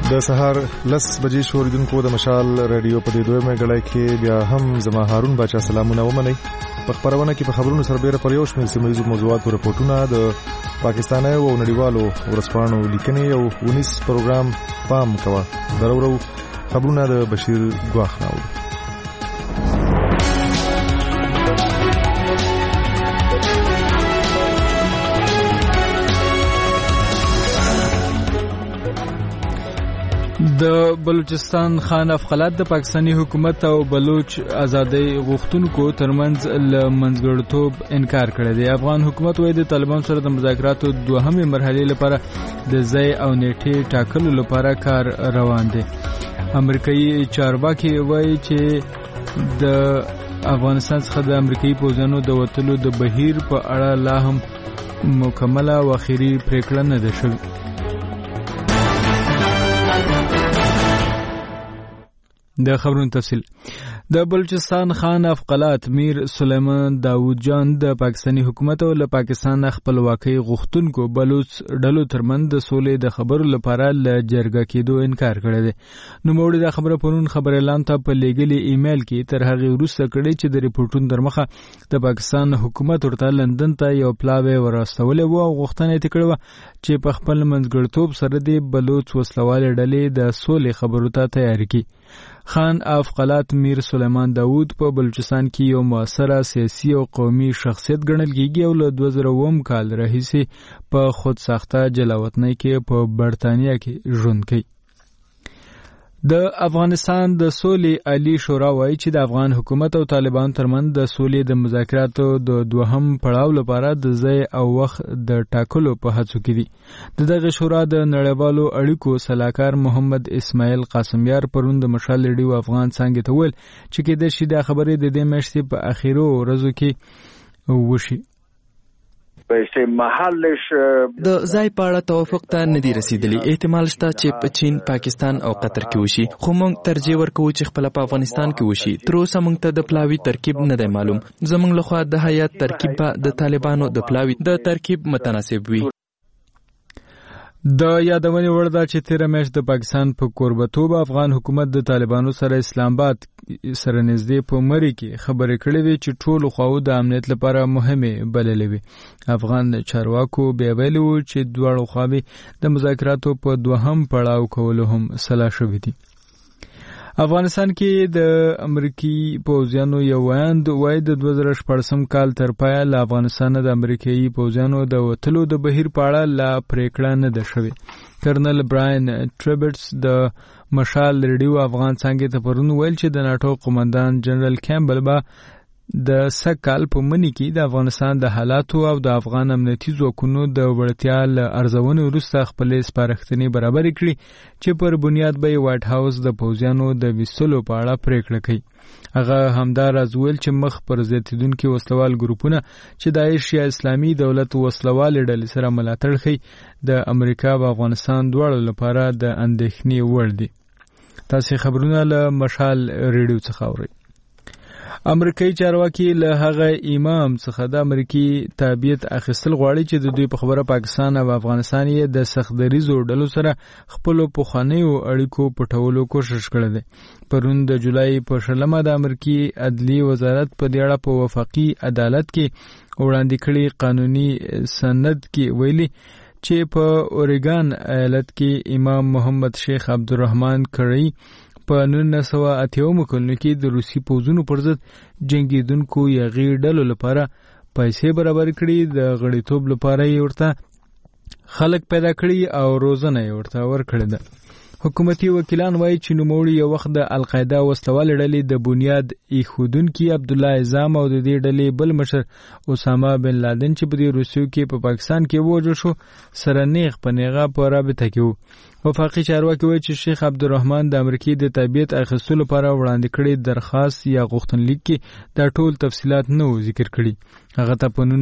د سهار 10 بجې شوریدونکو د مشال رادیو په دې دویمه غړای کې بیا هم زما هارون باچا سلامونه ومني. په خبرونه کې په خبرونو سربېره پر یو شمېر سیمه موضوعاتو رپورټونه د پاکستاني او نړیوالو ورځپاڼو لیکنې او ونیس پروګرام پام کوه. درورو خبرونه د بشیر ګواخ ناو. د بلوچستان خان افقلات د پاکستانی حکومت او بلوچ ازادۍ غوښتونکو ترمنځ له منځګړیتوب انکار کړی دی. افغان حکومت وايي د طالبان سره د مذاکراتو دوهمې مرحلې لپاره د ځای او نیټې ټاکلو لپاره کار روان دی. امریکایي چارواکي وايي چې د افغانستان څخه د امریکایي پوځیانو د وتلو د بهیر په اړه لا هم مکمله او اخیری پریکړه نه ده شوې. د خبرونو تفصیل. د بلوچستان خان افقلات میر سلیمان داود جان د پاکستانی حکومت او له پاکستان خپلواکۍ غوښتونکو بلوچ ډلو ترمنځ د سولې د خبرو لپاره له جرګه کېدو انکار کړی دی. نوموړي دا خبره پرون خبر اعلان ته په لیږلي ایمیل کې تر هغې وروسته کړې چې د ریپورټونو در مخه د پاکستان حکومت ورته لندن ته یو پلاوی وراستولی و او غوښتنه یې کړې وه چې په خپل منځګړیتوب سره د بلوچ وسلوالې ډلې د سولې خبرو ته تیاری کړي. خان افقلات میر سلیمان داود په بلوچستان کې یو مؤثره سیاسي او قومي شخصیت ګڼل کېږي او له 2009 کال راهیسې په خود ساخته جلاوطنۍ کې په برطانیه کې ژوند کوي. د افغانستان د سولې عالی شورا وایي چې د افغان حکومت او طالبان ترمنځ د سولې د مذاکراتو د دوهم پړاو لپاره د ځای او وخت د ټاکلو په هڅو کې دي. د دغه شورا د نړیوالو اړیکو سلاکار محمد اسماعیل قاسمیار پرون د مشال ریډیو افغان څنګه ته ویل چې کېدای شي د خبرې د دې میاشتې په اخیرو ورځو کې وشي. د ځای په اړه توافق ته نه دی رسیدلی. احتمال شته چې په چین، پاکستان او قطر کې وشي، خو موږ ترجیح ورکوو چې خپل په افغانستان کې وشي. تر اوسه موږ ته د پلاوي ترکیب نه دی معلوم. زموږ لخوا د هیات ترکیب به د طالبانو د پلاوي د ترکیب متناسب وي. د یادونې وړ ده چې تیره میاشت د پاکستان په کوربتوب افغان حکومت د طالبانو سره اسلام آباد سره نږدې په مری کې خبرې کړې وې چې ټولو خواو د امنیت لپاره مهمه بللې وي. افغان چارواکو بیا ویلي وو چې دواړو خواوې د مذاکراتو په دوهم پړاو کولو هم سلا شوي دي. افغانستان کې د امریکایي پوځیانو یو ویاند وایي د 2014 کال تر پایه له افغانستانه د امریکایي پوځیانو د وتلو د بهیر په اړه لا پریکړه نه ده شوې. کرنل براین ټریبټس د مشال ریډیو افغان څنګه ته پرون ویل چې د ناتو قومندان جنرال کیمبل به د سکال په منی کې د افغانستان د حالاتو او د افغان امنیتي ځواکونو د وړتیا له ارزونې وروسته خپلې سپارښتنې برابرې کړي چې پر بنیاد به وایټ هاوس د پوځیانو د ویستلو په اړه پریکړه کوي. هغه همداراز ویل چې مخ پر زیاتېدونکي وسلوال ګروپونه چې داعش یا اسلامي دولت وسلوالې ډلې سره ملاتړ کوي د امریکا او افغانستان دواړو لپاره د اندېښنې وړ دي. تاسې خبرونه له مشال ریډیو څخه اورئ. امریکایي چارواکي له هغه امام څخه د امریکي تابعیت اخیستل غواړي چې د دوی په خبره پاکستان او افغانستان یې د سختدریزو ډلو سره خپلو پخوانیو اړیکو پټولو کوشش کړی دی. پرون د جولای په 16 د امریکي عدلي وزارت په دې اړه په وفاقي عدالت کې وړاندې کړي قانوني سند کې ویلي چې په اوريګان ایالت کې امام محمد شیخ عبدالرحمن کړی په 1980 کلونو کې د روسي پوځونو پر ضد جنگیدونکو یغي ډلو لپاره پیسې برابر کړي، د غړیتوب لپاره یې ورته خلک پیدا کړي او روزنه یې ورته ورکړې ده. حکومتي وکیلان وایي چې نوموړي یو وخت د القاعده وسلوالې ډلې د بنیاد ایښودونکي عبدالله اعظم او د دې ډلې بل مشر اسامه بن لادن چې په دې روسیو کې په پاکستان کې ووژل شو سره نیغ په نیغه په رابطه کې وو. وفاقي چارواکي وایي چې شیخ عبدالرحمن د امریکې د تابعیت اخیستلو لپاره وړاندې کړي درخواست یا غوښتنلیک کې دا ټول تفصیلات نه وو ذکر کړي. هغه ته په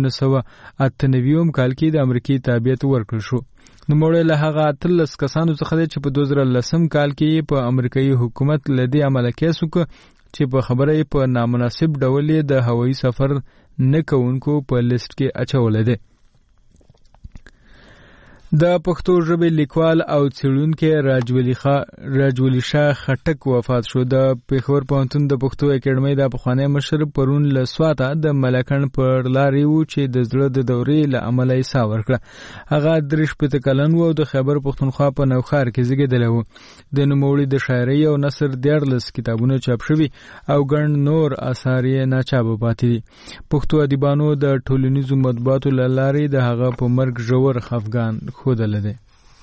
1998 کال کې د امریکې تابعیت ورکړل شو. نوموړی له هغه 13 کسانو څخه دی چې په 2010 کال کې په امریکایي حکومت له دې عمله کیس وکړ چې په خبره یې په نامناسب ډول یې د هوایي سفر نه کوونکو په لیست کې اچولی دی. د پښتو ژبې لیکوال او څېړونکی راجولی شاه خټک وفات شو. د پېښور پوهنتون د پښتو اکیډمۍ د پخوانی مشر پرون له سواته د ملکڼ پر لارې و چې د زړه د دورې له امله یې ساه ورکړه. هغه 63 کلن و او د خیبر پښتونخوا په نوښار کې زیږېدلی و. د نوموړي د شاعرۍ او نثر 14 کتابونه چاپ شوي او ګڼ نور اثار یې ناچاپه پاتې دي. پښتو ادیبانو د ټولنیزو مطبوعاتو له لارې د هغه په مرګ ژور خفګان ښودلی دی.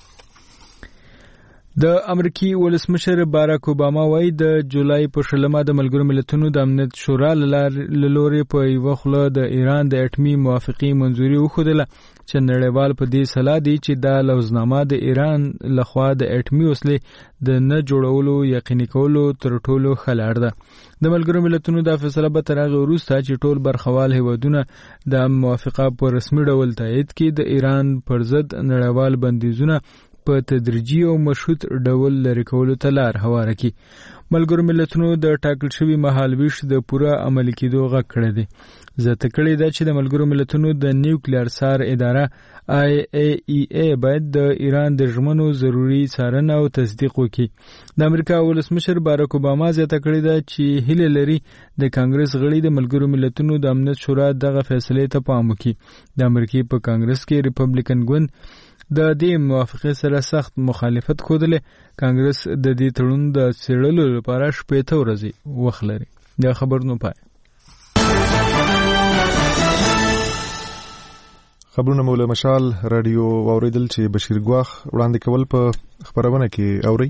د امریکي ولسمشر باراک اوباما وایي د جولای په 20 د ملګرو ملتونو د امنیت شورا له لورې په یوه خوله د ایران د اټومي موافقې منظوري وښودله چې نړیوال په دې سلا دی چې دا لوزنامه د ایران لخوا د اټومي وسلې د نه جوړولو یقیني کولو تر ټولو ښه لار ده. د ملګرو ملتونو دا فیصله به تر هغې وروسته چې ټول برخوال هیوادونه د موافقه په رسمي ډول تایید کړي د ایران پر ضد نړیوال بندیزونه په تدریجي او مشروط ډول لرې کولو ته لار هواره کړي. ملګرو ملتونو د ټاکل شوي مهالویش د پوره عملي کېدو غږ کړی دی. زیاته کړې ده چې د ملګرو ملتونو د نیوکلیر څار اداره IAEA باید د ایران د ژمنو ضروري څارنه او تصدیق وکړي. د امریکا ولسمشر باراک اوباما زیاته کړې ده چې هیله لري د کانګرس غړي د ملګرو ملتونو د امنیت شورا دغه فیصلې ته پام وکړي. د امریکې په کانګرس کې ریپبلیکن ګوند د دې موافقې سره سخت مخالفت ښودلی. کانګرس د دې تړون د څېړلو لپاره 60 ورځې وخت لري. دا خبرونه پای. خبرونه مو له مشال رادیو واوریدل چې بشیر ګواخ وړاندې کول په خبرونه کې اوري.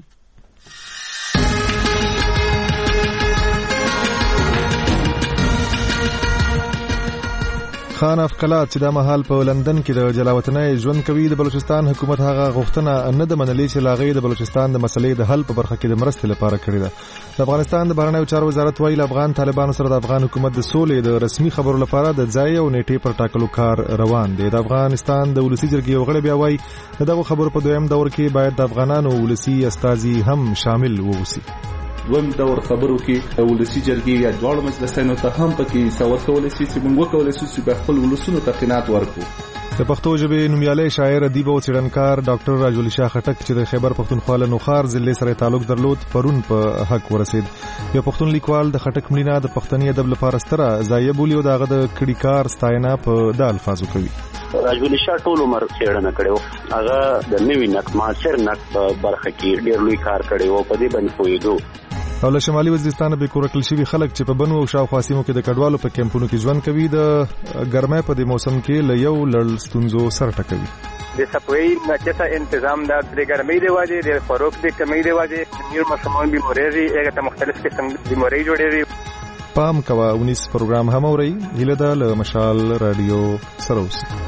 خان افقلات چې دا مهال په لندن کې د جلاوطنۍ ژوند کوي د بلوچستان حکومت هغه غوښتنه نه د منلې چې لاغې د بلوچستان د مسلې د حل په برخه کې د مرستې لپاره کړې ده. د افغانستان د بهرنیو چارو وزارت ویل افغان طالبانو سره د افغان حکومت د سولې د رسمي خبرو لپاره د ځای او نیټې پر ټاکلو کار روان دی. د افغانستان د ولسی جرګې یو غړی بیا وایي دغه خبرو په دویم دور کې باید د افغانانو ولسی استازي هم شامل ووسی. دوم دور خبرو کې ولسی جرګې یا دواړو مجلسونو ته هم پکې څور کولای شي چې موږ وکولای شو چې خپل ولسونو ته قناعت ورکړو. د پښتو ژبې نومیالی شاعر ادیب او څېړنکار ډاکټر راجولی شاه خټک چې د خیبر پښتونخوا له نوښار ضلع سره تعلق درلود پرون په حق ورسید. یو پښتون لیکوال د خټک مړینه د پښتني ادب لپاره ستره ضایعه بولي او د هغه د کړي کار ستاینه په دا الفاظو کوي. راجولی شاه ټول عمر څېړنه کړې وه. هغه د نوي نقد معاصر نقد په برخه کې ډېر لوی کار کړی و. په دې باندې پوهېدو او له شمالي وزیرستان به کور کړل شوي خلک چې په بنو او شاوخوا سیمو کې د کډوالو په کیمپونو کې ژوند کوي د ګرمۍ په دې موسم کې له یو لړ ستونزو سره ټکوي. د صفوي ناچته تنظیم د ګرمۍ د وجې د خوراک د کمی د وجې نور ماشومان بیماریږي هغه ته مختلف قسم بیماری جوړېږي. پام کوه 19 پروګرام هم اوري. هیله ده له مشال رادیو سره اوسئ.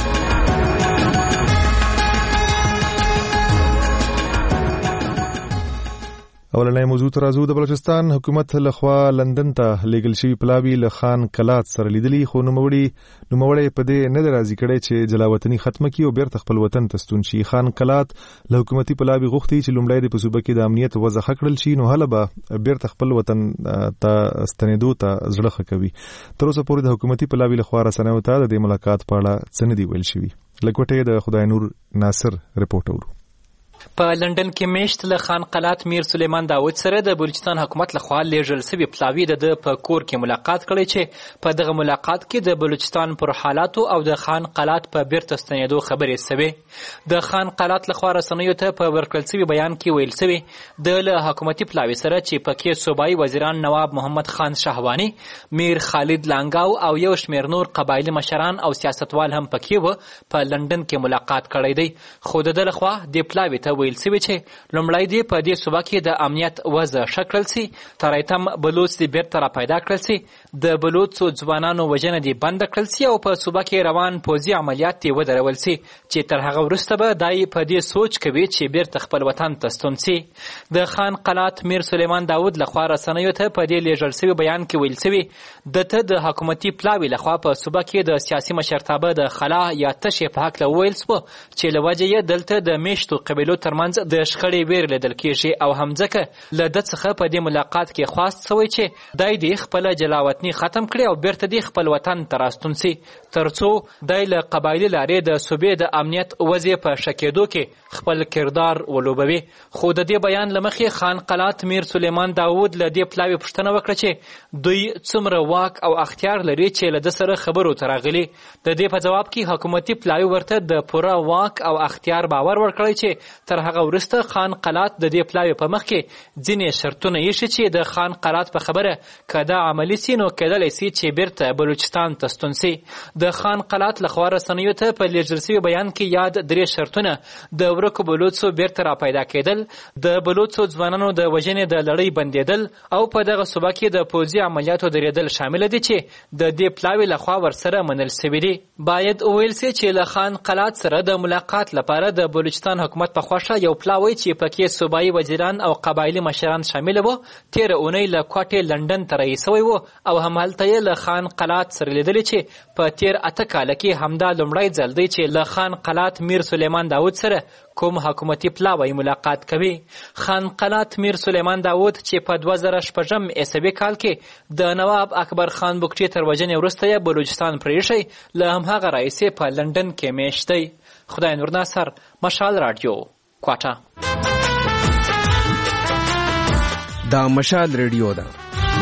اولنۍ موضوع ته راځو. د بلوچستان حکومت لخوا لندن ته لیږل شوي پلاوي له خان کلات سره لیدلي خو نوموړی په دې نه دی راضي کړی چې جلاوطني ختمه کړي او بیرته خپل وطن ته ستون شي. خان کلات له حکومتي پلاوي غوښتي چې لومړی د په صوبه کې د امنیت وضع ښه کړل شي نو هله به بیرته خپل وطن ته ستنېدو ته زړه ښه کوي. تر اوسه پورې د حکومتي پلاوي لخوا رسنیو ته د دې ملاقات په اړه څه نه دي ویل شوي. له کوټې د خدای نور ناصر رپورټ اورو. په لندن کې میشت له خان قلات میر سلیمان داود سره د بلوچستان حکومت لخوا لیږل شوي پلاوي د په کور کې ملاقات کړی چې په دغه ملاقات کې د بلوچستان پر حالاتو او د خان قلات په بیرته ستنېدو خبرې شوې. د خان قلات لخوا رسنیو ته په ورکړل شوي بیان کې ویل شوي د له حکومتي پلاوي سره چې پکې صوبایي وزیران نواب محمد خان شهواني، میر خالد لانګاو او یو شمېر نور قبایلي مشران او سیاستوال هم پکې و په لندن کې ملاقات کړی دی. خو د ده لخوا د پلاوي ته ویل شوي چې لومړی دې په دې صوبه کې د امنیت وضع ښه کړل شي، تر ایتم بلوڅ دې بیرته را پیدا کړل شي، د بلوڅو ځوانانو وژنه دې بنده کړل شي او په صوبه کې روان پوځي عملیات دې ودرول شي چې تر هغه وروسته به دای په دې سوچ کوي چې بیرته خپل وطن ته ستون شي. د خان قلات میر سلیمان داود لخوا رسنیو ته په دې لیږل شوي بیان کې ویل شوي دته د حکومتي پلاوي لخوا په صوبه کې د سیاسي مشرتابه د خلا یا تشې په هکله وویل شوه چې له وجې یې دلته د میشتو قبیلو ترمنځ د شخړې ویر لیدل کیږي او همځکه له ده څخه په دې ملاقات کې خواست شوی چې دی دې خپله جلاوطني ختم کړي او بیرته دې خپل وطن ته راستون سي ترڅو دی له قبایلي لارې د صوبې د امنیت وضعې په ښه کېدو کې خپل کردار ولوبوي. خو د دې بیان له مخې خان قلات میر سلیمان داود له دې پلاوي پوښتنه وکړه چې دوی څومره واک او اختیار لري چې له ده سره خبرو ته راغلي. د دې په جواب کې حکومتي پلاوي ورته د پوره واک او اختیار باور ورکړی چې تر هغه وروسته خان قلات د دې پلاوي په مخ کې ځینې شرطونه ایښي چې د خان قلات په خبره که دا عملي سي نو کیدلی سي چې بیرته بلوچستان ته ستون سي. د خان قلات لخوا رسنیو ته په لیږل شوي بیان کې یاد 3 شرطونه د ورکو بلوڅو بیرته راپیدا کېدل، د بلوڅو ځوانانو د وژنې د لړۍ بندېدل او په دغه صوبه کې د پوځي عملیاتو درېدل شامل دي چې د دې پلاوي لخوا ورسره منل سوي دي. باید وویل سي چې له خان قلات سره د ملاقات لپاره د بلوچستان حکومت په خوښه یو پلاوی چې پکې صوبایي وزیران او قبایلي مشران شامل وو تېره اونۍ له کوټې لندن ته رهي سوی و او همالته یې له خان قلات سره لیدلي چې په تېر 8 کاله کې همدا لومړی ځل دی چې له خان قلات میر سلیمان داود سره کوم حکومتي پلاوی ملاقات کوي. خان قلات میر سلیمان داود چې په 2006 عیسوي کال کې د نواب اکبر خان بګټي تر وژنې وروسته یې بلوچستان پرېښی له همهغه راهیسې په لندن کې میشت دی. خدای نور ناصر، مشال رادیو، کوټه. دا مشال ریډیو ده.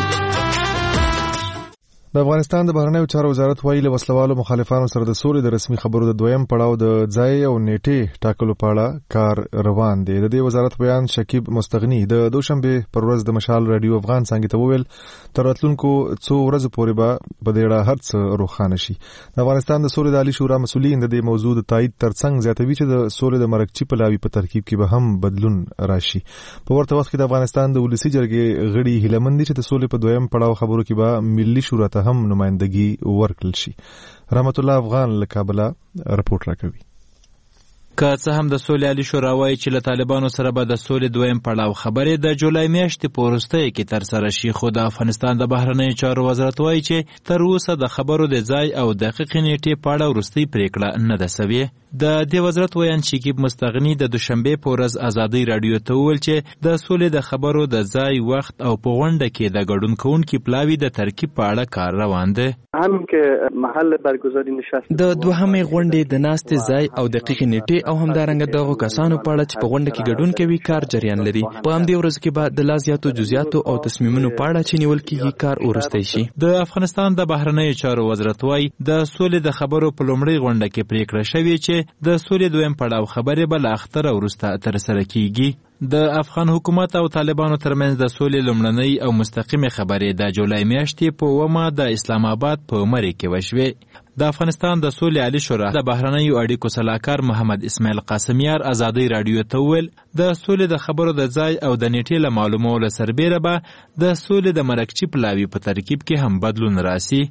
د افغانستان د بهرنیو چارو وزارت وایي له وسلوالو مخالفانو سره د سولې د رسمي خبرو د دویم پړاو د ځای او نیټې ټاکلو په اړه کار روان دی. د دې وزارت بیان شکیب مستغنی د دوشنبه پر ورځ د مشال رادیو افغان څنګه ته وویل تر راتلونکو څو ورځې پورې به په دې اړه هر څه روښانه شي. د افغانستان د سولې د عالی شورا مسؤلین د دې موضوع د تایید ترڅنګ زیاتوي چې د سولې د مرکچی پلاوي په ترکیب کې به هم بدلون راشي. په ورته وخت کې د افغانستان د ولسی جرګې غړي هیلمن دي چې د سولې په دویم پړاو خبرو کې به ملي شورا ته هم نمائندګي ورکړل شي. رحمت الله افغان له کابل رپورټ راکوي. که څه هم د سولې عالی شورا وایي چې له طالبانو سره به د سولې دویم پړاو خبرې د جولای میاشتې په وروستیو کې ترسره شي، خو د افغانستان د بهرنیو چارو وزارت وایي چې تر اوسه د خبرو د ځای او دقیقې نیټې په اړه وروستۍ پریکړه نه ده سوې. د دې وزارت ویان شکیب مستغنی د دوشنبه په ورځ ازادۍ رادیو ته وویل چې د سولې د خبرو د ځای، وخت او په غونډه کې د ګډون کوونکي پلاوي د ترکیب په اړه کار روان دی. همین که محل برگزاری نشست د دوهمې غونډې د ناستې ځای او دقیقې نیټې او همدارنګه دغو کسانو په اړه چې په غونډه کې ګډون کوي کار جریان لري. په همدې ورځ کې به د لا زیاتو جزئیاتو او تصمیمونو په اړه چې نیول کېږي کار وروستی شي. د افغانستان د بهرنیو چارو وزارت وایي د سولې د خبرو په لومړۍ غونډه کې پریکړه شوې چې د سولې دویم پړاو خبرې به له اختره وروسته ترسره کیږي. د افغان حکومت او طالبانو ترمنځ د سولې لومړنۍ او مستقیمې خبرې د جولای میاشتې په 9 د اسلام آباد په مری کې وشوې. د افغانستان د سولې عالی شورا د بهرنیو اړیکو سلاکار محمد اسماعیل قاسمیار ازادۍ رادیو ته وویل د سولې د خبرو د ځای او د نیټې له معلومولو سربیره به د سولې د مرکچی پلاوي په ترکیب کې هم بدلون راسي.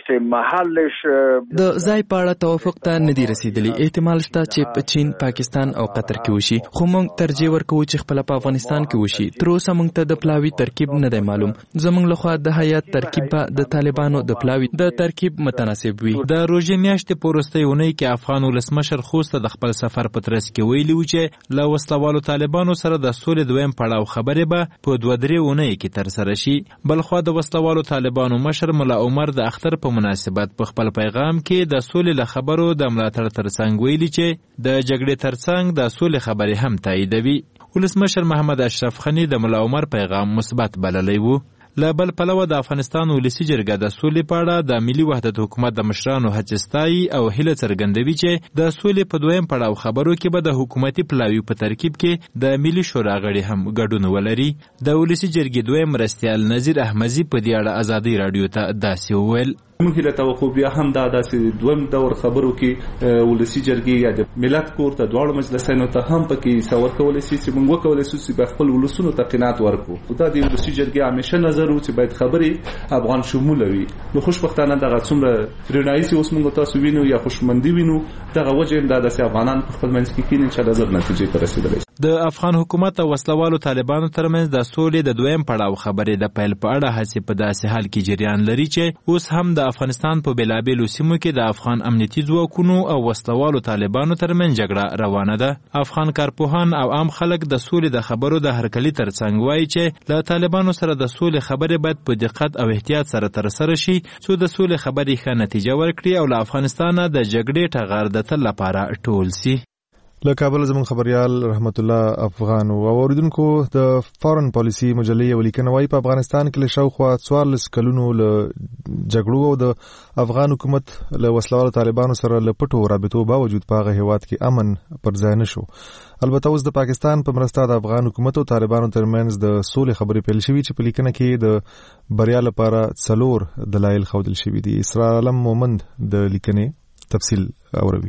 د ځای په اړه توافق ته نه دی رسیدلی. احتمال شته چې په چین، پاکستان او قطر کې وشي، خو موږ ترجیح ورکوو چې خپل په افغانستان کې وشي. تر اوسه موږ ته د پلاوي ترکیب نه دی معلوم. زموږ لخوا د هیات ترکیب به د طالبانو د پلاوي د ترکیب متناسب وي. د روژې میاشتې په وروستۍ اونۍ کې افغان ولسمشر خوست د خپل سفر په ترڅ کې ویلي و چې له وسلوالو طالبانو سره د سولې دویم پړاو خبرې به په 2-3 اونۍ کې ترسره شي. بلخوا د وسلوالو طالبانو مشر ملا عمر د اختر په مناسبت په خپل پیغام کې د سولې له خبرو د ملاتړ ترڅنګ ویلي چې د جګړې ترڅنګ د سولې خبرې هم تاییدوي. ولسمشر محمد اشرف غنی د ملا عمر پیغام مثبت بللی و. له بل پلوه د افغانستان ولسی جرګه د سولې په اړه د ملي وحدت حکومت د مشرانو هڅې ستایي او هیله څرګندوي چې د سولې په دویم پړاو خبرو کې به د حکومتي پلاوي په ترکیب کې د ملي شورا غړي هم ګډون ولري. د ولسی جرګې دویم مرستیال نذیر احمدي په دې اړه ازادۍ رادیو ته داسې وویل: موږ له توقع بیا هم دا داسې دویم دور خبرو کې ولسی جرګې یا د ملت کور ته دواړو مجلسونو ته هم پکې څور کولای شي چې موږ وکولای شو چې خپل ولسونو ته قناعت ورکړو. دا د ولسی جرګې همیشه نظر و چې باید خبرې افغان شمول وي. نو خوشبختانه دغه څومره رڼایي چې اوس موږ تاسو وینو یا خوشمندي وینو، دغه وجه دا د افغانان په خپل منځ کې کینې چې د زړه نتیجې ته رسیدلی. د افغان حکومت او وسلوالو طالبانو ترمنځ د سولې د دویم پړاو خبرې د پیل په اړه هڅې په داسې حال کې جریان لري چې اوس هم د افغانستان په بېلابېلو سیمو کې د افغان امنیتي ځواکونو او وسلوالو طالبانو ترمنځ جګړه روانه ده. افغان کارپوهان او عام خلک د سولې د خبرو د هرکلي ترڅنګ وایي چې له طالبانو سره د سولې خبرې باید په دقت او احتیاط سره ترسره شي څو د سولې خبرې ښه نتیجه ورکړي او له افغانستانه د جګړې ټغر د تل لپاره ټول سي. له کابل زموږ خبريال رحمت الله افغان او اوریدونکو د فارن پالیسی مجلې یو لیکنه وايي په افغانستان کې له شاوخوا 14 کلونو له جګړو او د افغان حکومت له وسلوالو طالبانو سره له پټو رابطو باوجود په هغه هیواد کې امن پر ځای نشو. البته اوس د پاکستان په مرسته د افغان حکومت او طالبانو ترمنځ د سولې خبرې پیل شوې چې په لیکنه کې د بریا لپاره 4 دلایل ښودل شوي دي. اسرار علم مومند د لیکنې تفصیل اوروي.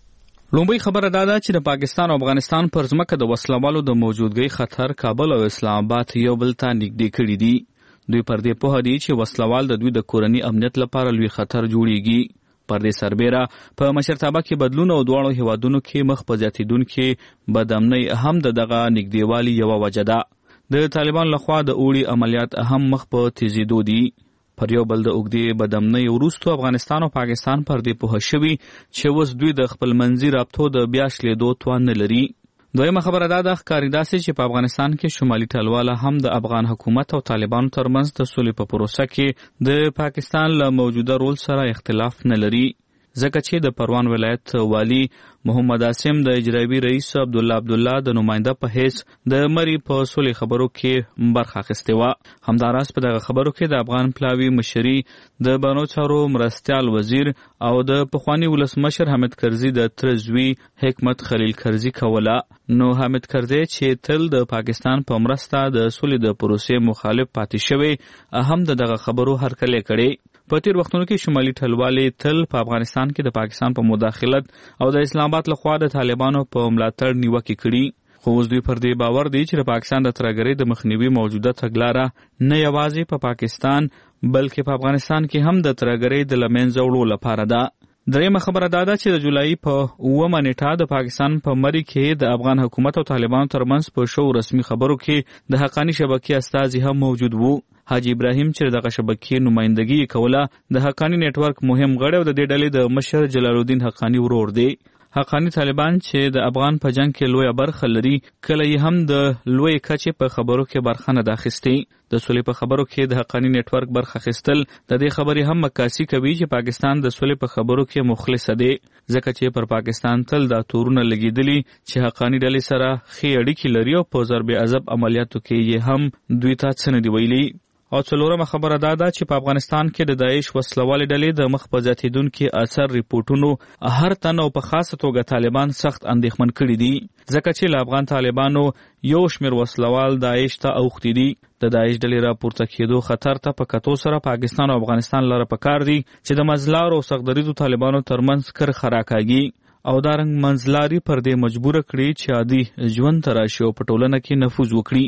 لومبۍ خبره دا ده چې د پاکستان او افغانستان پر ځمکه د وسلوالو د موجودګۍ خطر کابل او اسلام آباد یو بل ته نږدې کړي دي. دوی پر دې پوهه دي چې وسلوال د دوی د کورني امنیت لپاره لوی خطر جوړیږي. پر دې سربیره په مشرتابه کې بدلون او دواړو هیوادونو کې مخ په زیاتېدونکې بدامنۍ هم دغه نږدېوالي یوه وجه ده. د طالبان لخوا د اوړي عملیات هم مخ په تیزېدو دي. پر یو بل د اوږدې بدامنۍ وروسته افغانستان او پاکستان پر دې پوهه شوي چې اوس دوی د خپل منځي رابطو د بیا شلېدو توان نه لري. دویمه خبره دا ده ښکاري داسې چې په افغانستان کې شمالي ټلواله هم د افغان حکومت او طالبانو ترمنځ د سولې په پروسه کې د پاکستان له موجوده رول سره اختلاف نه لري. ځکه چې د پروان ولایت والی محمد عاصم د اجرایي رئیس عبدالله د نماینده په حیث د مری په سولې خبرو کې برخه اخیستې وه. همداراز په دغه خبرو کې د افغان پلاوي مشري د بانو چارو مرستیال وزیر او د پخواني ولسمشر حامد کرزي د تره زوی حکمت خلیل کرزي کوله. نو حامد کرزي چې تل د پاکستان په مرسته د سولې د پروسې مخالف پاتې شوی هم دغه خبرو هرکلی کړي. په تیر وختونو کې شمالي ټلوالې تل په افغانستان کې د پاکستان په مداخلت او د اسلام آباد لخوا د طالبانو په ملاتړ نیوکې کړي. خو اوس دوی پر دې باور دی چې د پاکستان د ترهګرۍ د مخنیوي موجوده تګلاره نه یوازې په پاکستان بلکې په افغانستان کې هم د ترهګرۍ د له منځه وړو لپاره ده. دریمه خبره دا ده چې د جولای په 9 نیټه د پاکستان په مری کې د افغان حکومت او طالبانو ترمنځ په شو رسمي خبرو کې د حقانی شبکې استازي هم موجود وو. حاجی ابراهیم چې دغه شبکې نمائندګي کوله د حقانی نتورک مهم غړی او د دې ډلې د مشر جلال الدین حقانی ورور دی. حقانی طالبان چې د افغان په جنگ کې لویه برخه لري کله یې هم د لوی کچې په خبرو کې برخه نه اخیستې. د سولې په خبرو کې د حقانی نتورک برخه اخیستل د دې خبرې هم عکاسي کوي چې پاکستان د سولې په خبرو کې مخلص دی، ځکه چې پر پاکستان تل دا تورونه لګیدلي چې حقانی ډلې سره ښې اړیکې لري او په ضرب عذاب عملیاتو کې یې هم دوی ته څه نه دي ویلي. او څلورمه خبره دا ده چې په افغانستان کې د داعش وسلوالې ډلې د مخ په زیاتېدونکي اثر ریپورټونو هر تن او په خاصه توګه طالبان سخت اندېښمن کړي دي، ځکه چې له افغان طالبانو یو شمېر وسلوال داعش ته اوښتي دي. د داعش ډلې راپورته کېدو خطر ته په کتو سره پاکستان او افغانستان لره پکار دي چې د منځلارو او سختدریځو طالبانو ترمنځ کرښه راکاږي او دارنګ منځلاري پر دې مجبوره کړي چې عادي ژوند ته راشي او په ټولنه کې نفوذ وکړي.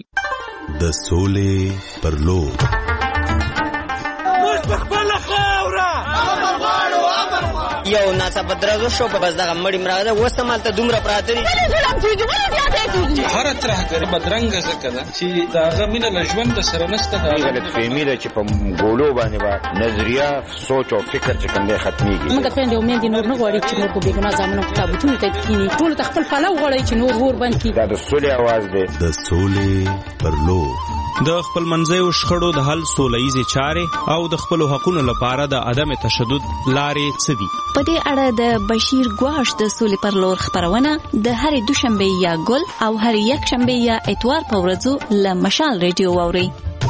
د سولې پر لور یو ناڅاپه درز وشو په بس دغه مړی مراغله اوس همالته دومره پراته دي. هره ترهګري بدرنګه ځکه ده چې د هغه مینه له ژوند سره نشته. غلطفهمي ده چې په ګولو باندې به نظریه سوچ او فکر چې کوم دی ختمېږي. موږ خویندې او میندې نور نه غواړي چې نور په بېګناه زامنو په تابوتونو ته کښېني، ټولو ته خپل پلو غواړي چې نور ور بند کړي. دا د سولې اواز دی. د سولې پر لور د خپل منځیو شخړو د حل سوله ییزې چارې او د خپلو حقونو لپاره د عدم تشدد لارې څه دي؟ په دې اړه د بشیر ګواش د سولې پر لور خپرونه د هرې دوشنبې یا ګل او هرې یکشنبې یا اتوار په ورځو له مشال ریډیو واورئ.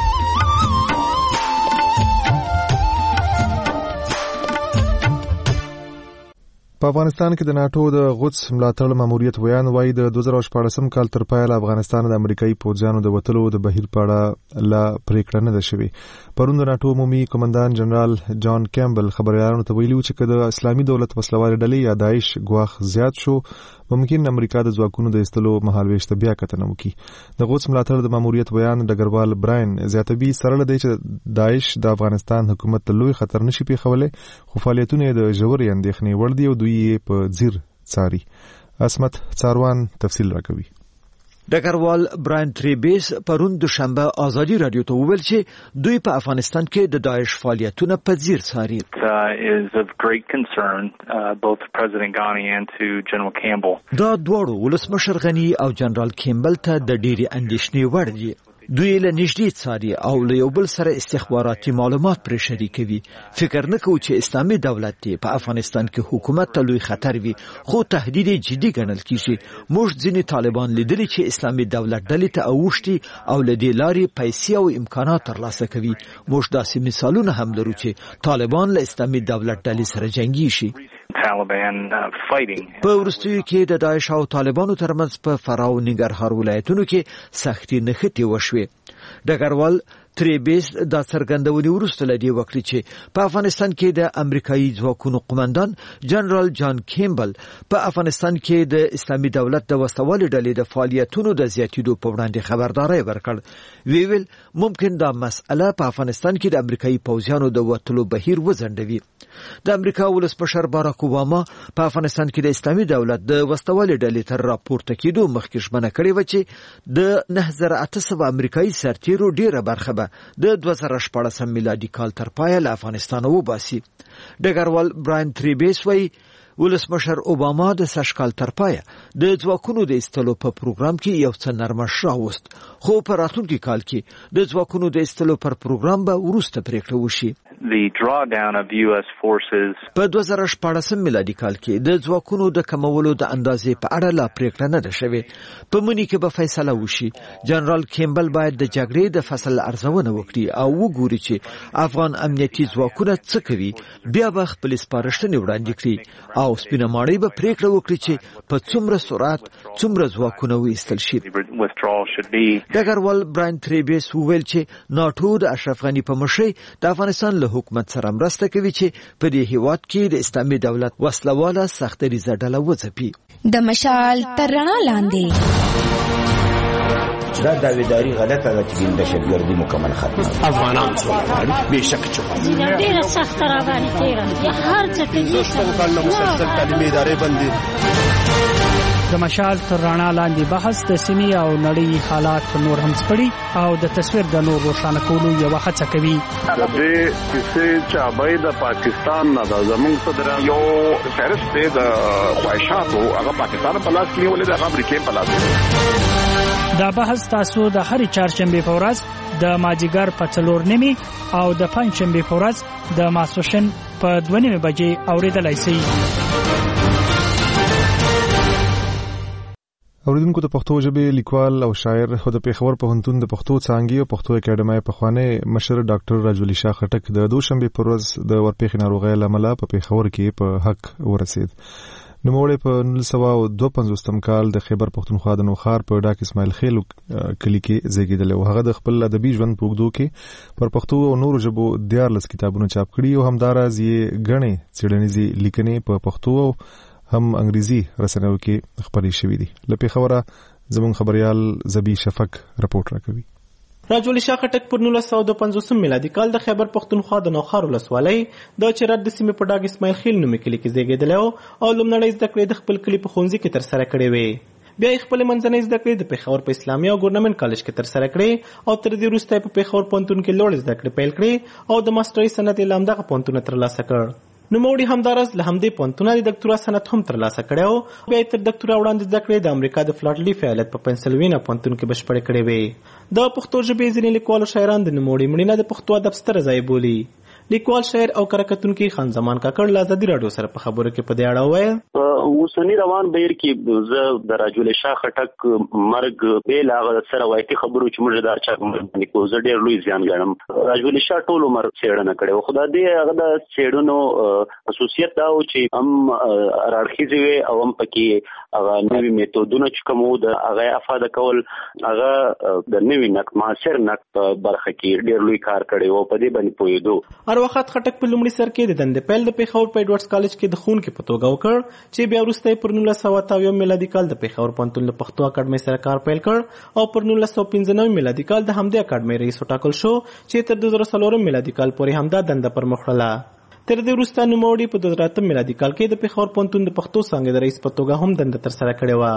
په افغانستان کې د ناتو د غوڅ ملاتړ ماموریت ویان وایي د 2014 کال تر پایه افغانستان د امریکایي پوځیانو د وتلو د بهیر په اړه لا پریکړه نه ده شوې. پرون د ناتو عمومي قومندان جنرال جان کیمبل خبريالانو ته ویلي چې د اسلامي دولت وسلوال ډلې یا داعش ګواښ زیات شو ممکن امریکا د ځواکونو د ایستلو مهالويش ته بیا کتنه وکړي. د غوڅ ملاتړ د ماموریت ویان ډګروال براین زیاتبي سره لدی چې داعش د افغانستان حکومت ته لوی خطر نشي پیښولای، خو فعالیتونه د ژورې اندېښنې وړ دي او دوی په ځیر څاري. عصمت څاروان تفصیل راکوي. ډګروال براین تریبیس پرون دوشنبه ازادي رادیو ته وویل چې دوی په افغانستان کې د داعش فعالیتونه په ځیر څاري. دا دواړو ولسمشر غني او جنرال کیمبل ته د ډېرې اندېښنې وړ دي. دوی له نږدې څاري او له یو بل سره استخباراتي معلومات پرې شریکوي. فکر نه کوو چې اسلامي دولت دی په افغانستان کې حکومت ته لوی خطر وي، خو تهدید جدي ګڼل کیږي. موږ ځینې طالبان لیدلي چې اسلامي دولت ډلې ته اوښتي او له دې لارې پیسې او امکانات ترلاسه کوي. موږ داسې مثالونه هم لرو چې طالبان له اسلامي دولت ډلې سره جنګیږي. په وروستیو کې د داعش او طالبانو ترمنځ په فراه او ننګرهار ولایتونو کې سختي نښتې وشوې. ډګروال تریبیس دا څرګندونې وروسته له دې وکړې چې په افغانستان کې د امریکایي ځواکونو قومندان جنرال جان کیمبل په افغانستان کې د اسلامي دولت د وسوالې ډلې د فعالیتونو د زیاتېدو په وړاندې خبرداری ورکړ. ویل ممکن دا مسئله په افغانستان کې د امریکایي پوځیانو د وتلو بهیر وځنډوي. د امریکا ولسمشر باراک اوباما په افغانستان کې د اسلامي دولت د وسوالې ډلې تر راپورته کېدو مخکې ژمنه کړې و چې د 9800 امریکایي سرتیرو ډیره برخه د 2014 میلادي کال تر پایه له افغانستان وباسي. ډګروال براین تریبیس وایي ولسمشر اوباما د سږکال تر پایه د ځواکونو د ایستلو په پروګرام کې یو څه نرمښت راوست، خو په راتلونکي کال کې د ځواکونو د ایستلو پر پروګرام به وروسته پریکړه وشي. په 2014 میلادي کال کې د ځواکونو د کمولو د اندازې په اړه لا پریکړه نه ده شوې. په مني کې به فیصله وشي. جنرال کیمبل باید د جګړې د فصل ارزونه وکړي او وګوري چې افغان امنیتي ځواکونه څه کوي، بیا به خپل سپارښتنې وړاندې کړي او سپینه ماڼۍ به پریکړه وکړي چې په څومره سرعت څومره ځواکونه وایستل شي. ډګروال براین تریبیس وویل چې ناټو د اشرف غني په مشرۍ د افغانستان له حکومت سره مرسته کوي چې په دې هیواد کې د اسلامي دولت وسلواله سختدریزه ډله وځپي. د مشال تر رڼا لاندې دا داویداری غلطه ده چې دهشتګردي مکمل ختمه. افغانان څومره بېشکه چوپه ډېره سخته راغلې تېره هر څه کې مسلسل تعلیمي ادارې بندي. د مشال تر رڼا لاندې بحث د سیمې او نړۍ حالات نور هم سپړي او د تصویر د نور روښانه کولو یو هڅه کوي. د دې کیسې چابې د پاکستان نه د زموږ صدر یو فهرست دی د خواهشاتو هغه پاکستان په لاس کې ولې د امریکا په لاس. دا بحث تاسو د هرې چهارشنبې په ورځ د مازدیګر په 4:30 او د پنجشنبې په ورځ د ماسپښین په 2:30 بجې اورېدلای شئ. اوریدونکو د پښتو ژبې لیکوال او شاعر خو د پیښور پوهنتون د پښتو څانګې او پښتو اکیډمۍ پخوانی مشر ډاکټر راجولی شاه خټک د دوشنبه پر ورځ د ورپېښې ناروغۍ لامل په پیښور کې په حق ورسید. نوموړی په 1952 کال د خیبر پښتونخوا د نوخار په ډاک اسماعیل خیل کلی کې زیږیدل او هغه د خپل ادبي ژوند په اوږدو کې پر پښتو او نورو ژبو 14 کتابونه چاپ کړي او همداراز یې غني څېړنیزې لیکنې په پښتو هم انګریزي رسنیو کې خبرې شوې دي. له پیښوره زموږ خبريال زبی شفق رپورټ راکوي. راجولی شاه خټک پر 1952 میلادي کال د خیبر پښتونخوا د نوخار ولسوالۍ د چرات د سیمې په ډاګ اسماعیل خیل نومي کلی کې زیږیدل او لومړنۍ زده کړې د خپل کلی په ښوونځي کې ترسره کړې وې. بیا یې خپل منځنۍ زده کړې د پیښور په اسلامي او ګورنمنت کالج کې ترسره کړې او تر دې وروسته په پیښور پوهنتون کې لوړ زده کړې پیل کړې او د ماسترۍ سند یې له همدغه پوهنتونه ترلاسه کړ. نوموړي همداراز له همدې پوهنتونه د ډاکټرا سند هم ترلاسه کړی او بیا یې تر ډاکټرا وړاندې زده کړې د امریکا د فلاټلیف ایالت په پنسلوینیا پوهنتون کې بشپړې کړې وې. د پښتو ژبې ځینې لیکوالو شاعران د نوموړي مړینه د پښتو ادب ستره ځای بولي. لیکوال شاعر او کرکټونکي خان زمان کاکړ له ازادي راډیو سره په خبرو کې په دې اړه وویل. اوسنی روان بهیر کې زه د راجولی شاه خټک مرګ به لا سره روایتي خبرو چې موږ دا چا باندې کو زه ډېر لوی زیان ګڼم. راجولی شاه ټول عمر څېړنه کړې او خدای دې هغه د څېړنو خصوصیت دا و چې هم راړخیزې وي او هم پکې هغه نوي میتودونه چې کوم د هغه افاده کول هغه د نوي نقد معاصر نقد برخه کې ډېر لوی کار کړی او په دې باندې پوهېدو. هر وخت خټک په لومړي سر کې د دندې پیل د پیښور په ایډورډز کالج کې د ښوونکي په توګه وکړ چې بیا وروسته پر 1958 میلادي کال د پیښور پوهنتون له پښتو اکاډمۍ سره کار پیل کړ او پر 1995 میلادي کال د همدې اکاډمۍ رئیس وټاکل شو چې تر 2004 میلادي کال پورې همدا دنده پر مخ وړله. تر دې وروسته نوموړي په 2008 میلادي کال کې د پیښور پوهنتون د پښتو څانګې د رئیس په توګه هم دنده ترسره کړې وه.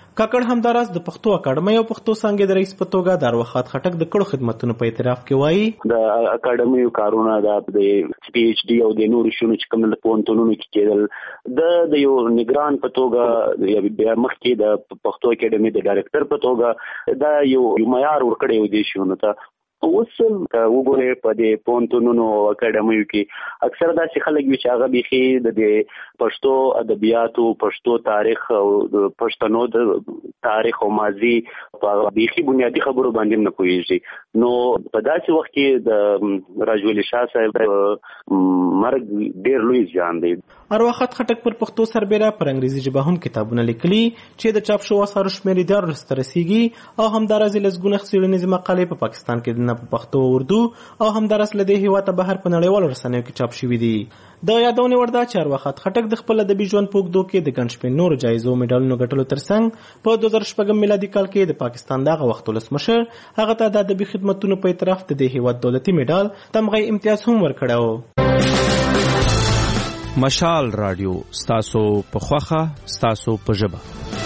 کاکړ همداراز د پښتو اکاډمۍ او پښتو څانګې د رئیس په توګه د ارواښاد خټک د کړو خدمتونو په اعتراف کې وایي د اکاډمیو کارونه د پی ایچ ډي او د نورو شنو چې کوم د پوهنتونونو کې کېدل د یو نگران په توګه بیا مخکې د پښتو اکاډمۍ د ډایرکټر په توګه دا یو معیار ورکړی و دي شنو ته اوس وګورئ په دې پوهنتونونو او اکاډمیو کې اکثره داسې خلک وي چې هغه بیخي د پښتو ادبیاتو پښتو تاریخ او د پښتنو د تاریخ او ماضي په بیخي بنیادی خبرو باندې نه پوهیږي نو په داسې وخت کې د راجولی شاه صاحب مرګ ډېر لوی زیان دی. ارواښاد خټک پر پښتو سربېره پر انګریزي ژبه هم کتابونه لیکلي چې د چاپ شوو اثارو شمېر یې 14 ته رسیږي او همداراز لسګونه څېړنیزې مقالې په پاکستان کې نه په پښتو او اردو او همداراز له دې هېواده بهر په نړیوالو رسنیو کې چاپ شوي دي. د یادونې وړ ده چې ارواښاد خټک د خپل ادبي ژوند په اوږدو کې د ګڼ شمېر نورو جایزو میډالونو ګټلو ترڅنګ په 2006 میلادي کال کې د پاکستان دغه وخت ولسمشر هغه ته د ادبي خدمتونو په اعتراف د دې هېواد دولتي میډال تمغه امتیاز هم ورکړی و. مشال رادیو ستاسو په خوخه ستاسو په ژبه.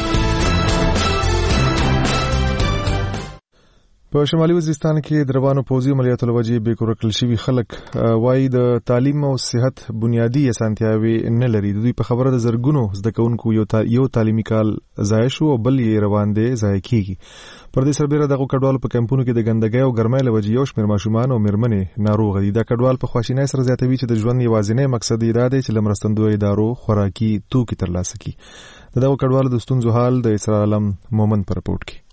په شمالي وزیرستان کې د روانو پوځي عملیاتو له وجې بې کوره کړل شوي خلک وایي د تعلیم او صحت بنیادي اسانتیاوې نه لري. د دوی په خبره د زرګونو زده کوونکو یو تعلیمي کال ضایع شو او بل یې روان دی ضایع کیږي. پر دې سربېره دغه کډوالو په کمپونو کې د ګندګۍ او ګرمۍ له وجې یو شمېر ماشومان او مېرمنې ناروغه دي. دا کډوال په خواشینۍ سره زیاتوي چې د ژوند یوازینی مقصد یې دا دی چې له مرستندویو ادارو خوراکي توکي ترلاسه کړي. د دغو کډوالو د ستونزو حال د اسرار علم مومن په رپورټ کې.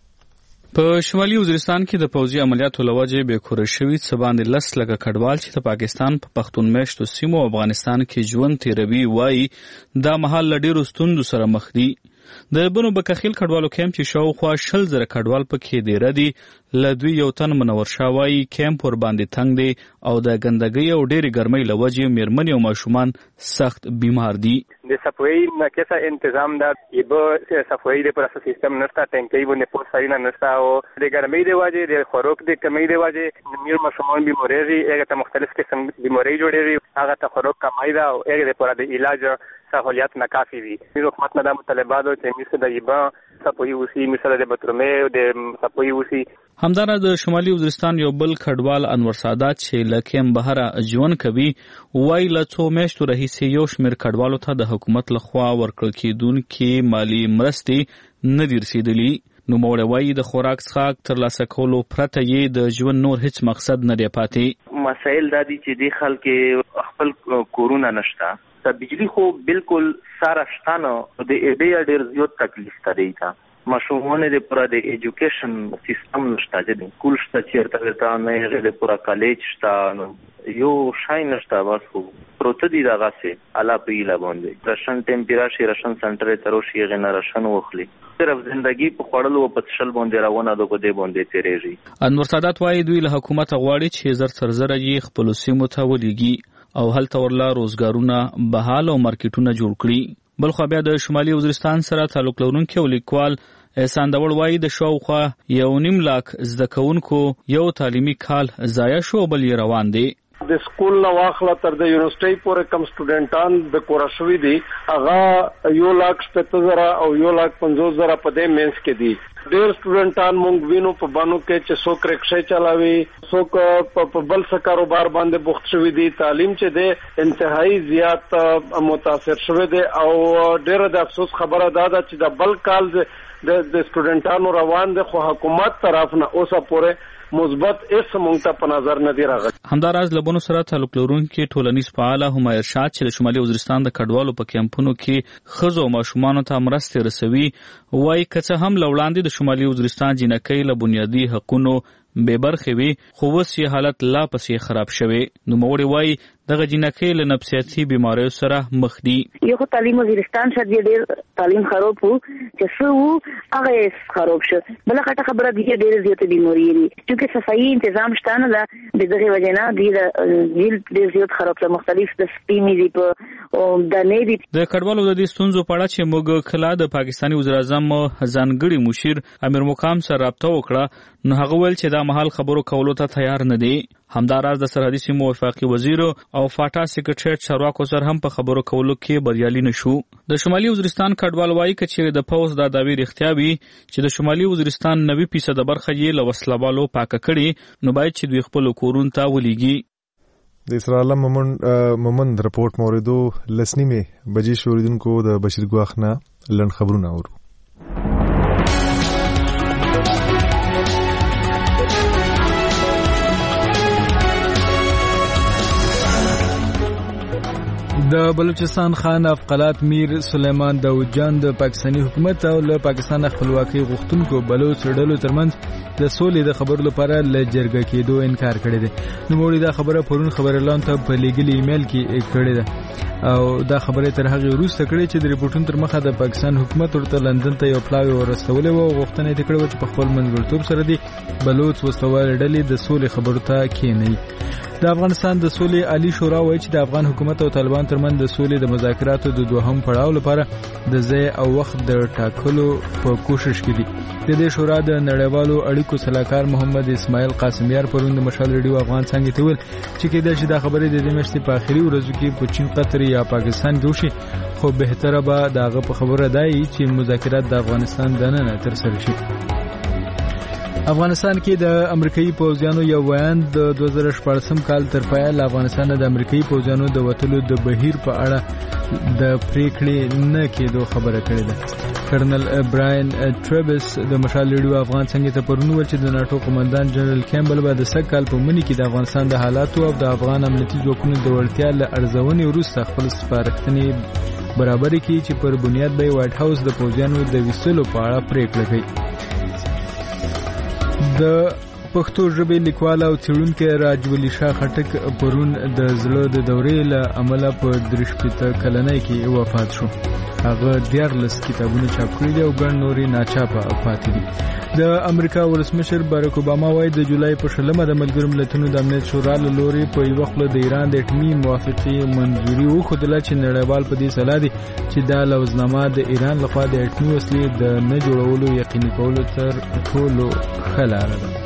په شمالي وزیرستان کې د پوځي عملیاتو له وجې بې کوره شوي څه باندې 10 لکه کډوال چې د پاکستان په پښتون میشتو سیمو او افغانستان کې ژوند تیروي وایي دا مهال له ډېرو ستونزو سره مخ دي. د بنو بکخیل کډوالو کیمپ چې شاوخوا 20,000 کډوال پکې دیره دي له دوی یو تن منور شاه وایي کیمپ ور باندې تنګ دی او د ګندګۍ او ډېرې ګرمۍ له وجې مېرمنې او ماشومان سخت بیمار دي. د صفوي ناقصه انتظام دا یبه صفوي د پروسس سیستم نشته ټینکی باندې پوسټاینه نشته او د ګرمۍ د وجې د خوراک د کمی د وجې مېر ماشومان بیماریږي هغه ته مختلف قسم بیماری جوړېږي هغه ته خوراک کمی ده او هغه لپاره د علاج سہولیات ناکافي دي. حکومت نه د مطالباتو چې مثل د یبه صفوي وسی مثل د بترمه د صفوي وسی همدارا د شمالي وزیرستان یو بل کډوال انور سادات چې لکه بهره ژوند کوي وای له څو میاشتو راهیسې یو شمېر کډوالو ته د حکومت لخوا ورکړل کېدونکې مالی مرستې نه دي رسېدلي. نوموړی وایي د خوراک څښاک ترلاسه کولو پرته یې د ژوند نور هیڅ مقصد نه دی پاتې. مسایل دا دي چې د خلک خپل کورونه نشته د بجلی خو بالکل ساره شتانه د ډېر زیات تکلیف ترې تا ماشومانه د پورا د ایجوکیشن سیستم نشته چې کول شته چیرته ورته نه د پورا کالج شته یو شای نشته بس خو پروت دي دغه سي الا پیلا باندې راشن ټمپیراشي راشن سنټر ته روشي غنه راشن وخلی صرف زندگی په خړلو په تشل باندې راونه د کوډې باندې تیریږي. انور سادات وایي دوی له حکومت غواړي چې زر تر زر یې خپل سیمو ته ولېږي او هلته ورلا روزګارونه بحال او مارکیټونه جوړ کړي. بل خو بیا د شمالي وزیرستان سره تعلق لرونکي او لیکوال احسان داوړ وایي د شاوخوا 1.5 لاک زده کوونکو یو تعلیمي کال ضایع شو بل یې روان دی. د سکول نو واخله تر د یونیورسيټي پورې کم سټوډنټان د کورا شوي دي هغه 1,70,000 او 1,50,000 په دې مینس کې دي. ډېر سټوډنټان مونږ وینو په بانو کې چې څوک رکشې چلاوي څوک په بل څه کاروبار باندې بوخت شوي دي. تعلیم چې دی انتهایی زیات متاثر شوی دی او ډېر د افسوس خبره ده چې د بل کال د سټوډنټانو روان دي خو حکومت طرف نه اوسه پورې مثبت اس مونږ ته په نظر نه دی راغلی. همداراز لبونو سره تعلق لرونکي ټولنیز فعال همای ارشاد چې د شمالي وزیرستان د کډوالو په کیمپونو کې ښځو او ماشومانو ته مرستې رسوي وایي که څه هم له وړاندې د شمالي وزیرستان جنکۍ له بنیادي حقونو بې برخې وي خو اوس یې حالت لا پسې خراب شوی. نوموړی وایي دغه جنکۍ له نفسیاتي بیماریو سره مخ دي. یو خو تعلیم وزیرستان څخه ډېر تعلیم خراب وو چې څه وو هغه یې خراب شو. بله غټه خبره دي چې ډېرې زیاتې بیمارۍ دي چونکې صفایي انتظام شته نه ده د دغې وجې نه دي ډېر زیات خراب شو. مختلف د سپینې دي په دانې دي. د کډوالو د دې ستونزو په اړه چې موږ کله د پاکستاني وزیراعظم ځانګړي مشیر امیر مقام سره رابطه وکړه نو هغه ویل چې دا مهال خبرو کولو ته تیار نه دی. همداراز د سرحدي سیمو وفاقي وزیر او فاټا سیکریټریټ چارواکو سره هم په خبرو کولو کې بریالي نشو. د شمالي وزیرستان کډوال وایي چې د پوز د داوی رښتیا وي چې د شمالي وزیرستان 90% برخه یې له وسلوالو پاکه کړي، نو باید چې دوی خپل کورونو ته ولېږي. د اسرائیل مومند رپورټ موریدو لسنیمه بجې شوریدونکو د بشیر ګواخ نه لړ خبرونه اورو. د بلوچستان خان افقلات میر سلیمان داود جان د پاکستاني حکومت او له پاکستان خپلواکۍ غوښتونکو بلوچ ډلو ترمنځ د سولې د خبرو لپاره له جرګه کېدو انکار کړی دی. نوموړي دا خبره پرون خبرلاند ته په لیګل ایمیل کې کړې ده او دا خبره تر هغه وروسته کړې چې د ریپورټونو تر مخه د پاکستان حکومت ورته لندن ته یو پلاوی ورسولې و او غوښتنه یې کړې چې په خپل منځګړیتوب سره دی بلوچ وسوال ډلې د سولې خبرو ته کېنوي. د افغانستان د سولې عالی شورا وایي چې د افغان حکومت او طالبان ترمنځ د سولې د مذاکراتو د دوهم پړاو لپاره د ځای او وخت د ټاکلو په کوشش کې دي. د دې شورا د نړیوالو اړیکو صلاحکار محمد اسماعیل قاسمیار پرون د مشال ریډیو افغان څنګه ته ویل چې کېدای شي دا خبرې د دې میاشتې په آخري ورځو کې په چین، قطر یا پاکستان جوړ شي، خو بهتره به دغه په خبره دی چې مذاکرات د افغانستان دننه ترسره شي. افغانستان کې د امریکایي پوځیانو یو ویان د 2014 کال تر پایه له افغانستان د امریکایي پوځیانو د وټلو د بهیر په اړه د پریکړې نه کېدو خبره کړې ده. کرنل براین ټریبس د مشال ریډیو افغان څنګه ته پرونی ول چې د ناتو قومندان جنرال کیمبل به د سږ کال په مني کې د افغانستان د حالاتو او د افغان امنیتي ځواکونو د وړتیا له ارزونې وروسته خپل سپارښتنې برابر کړي چې پر بنیاد به وایټ هاوس د پوځیانو د ویستلو په اړه پریکړه کوي. د پښتو ژبې لیکوال او څېړونکی راجولی شاه خټک پرون د زړه د دورې له امله په 83 کلنۍ کې وفات شو. هغه 14 کتابونه چاپ کړي دي او ګڼ نورې ناچاپه پاتې دي. د امریکا ولسمشر باراک اوباما وایي د جولای په 16 د ملګرو ملتونو د امنیت شورا له لوري په یو خپل د ایران د اټومي موافقې منځوري وښودله چې نړیوال په دې سلا دي چې دا لوزنامه د ایران لخوا د اټومي وسلې د نه جوړولو یقیني کولو تر ټولو ښه لاره ده.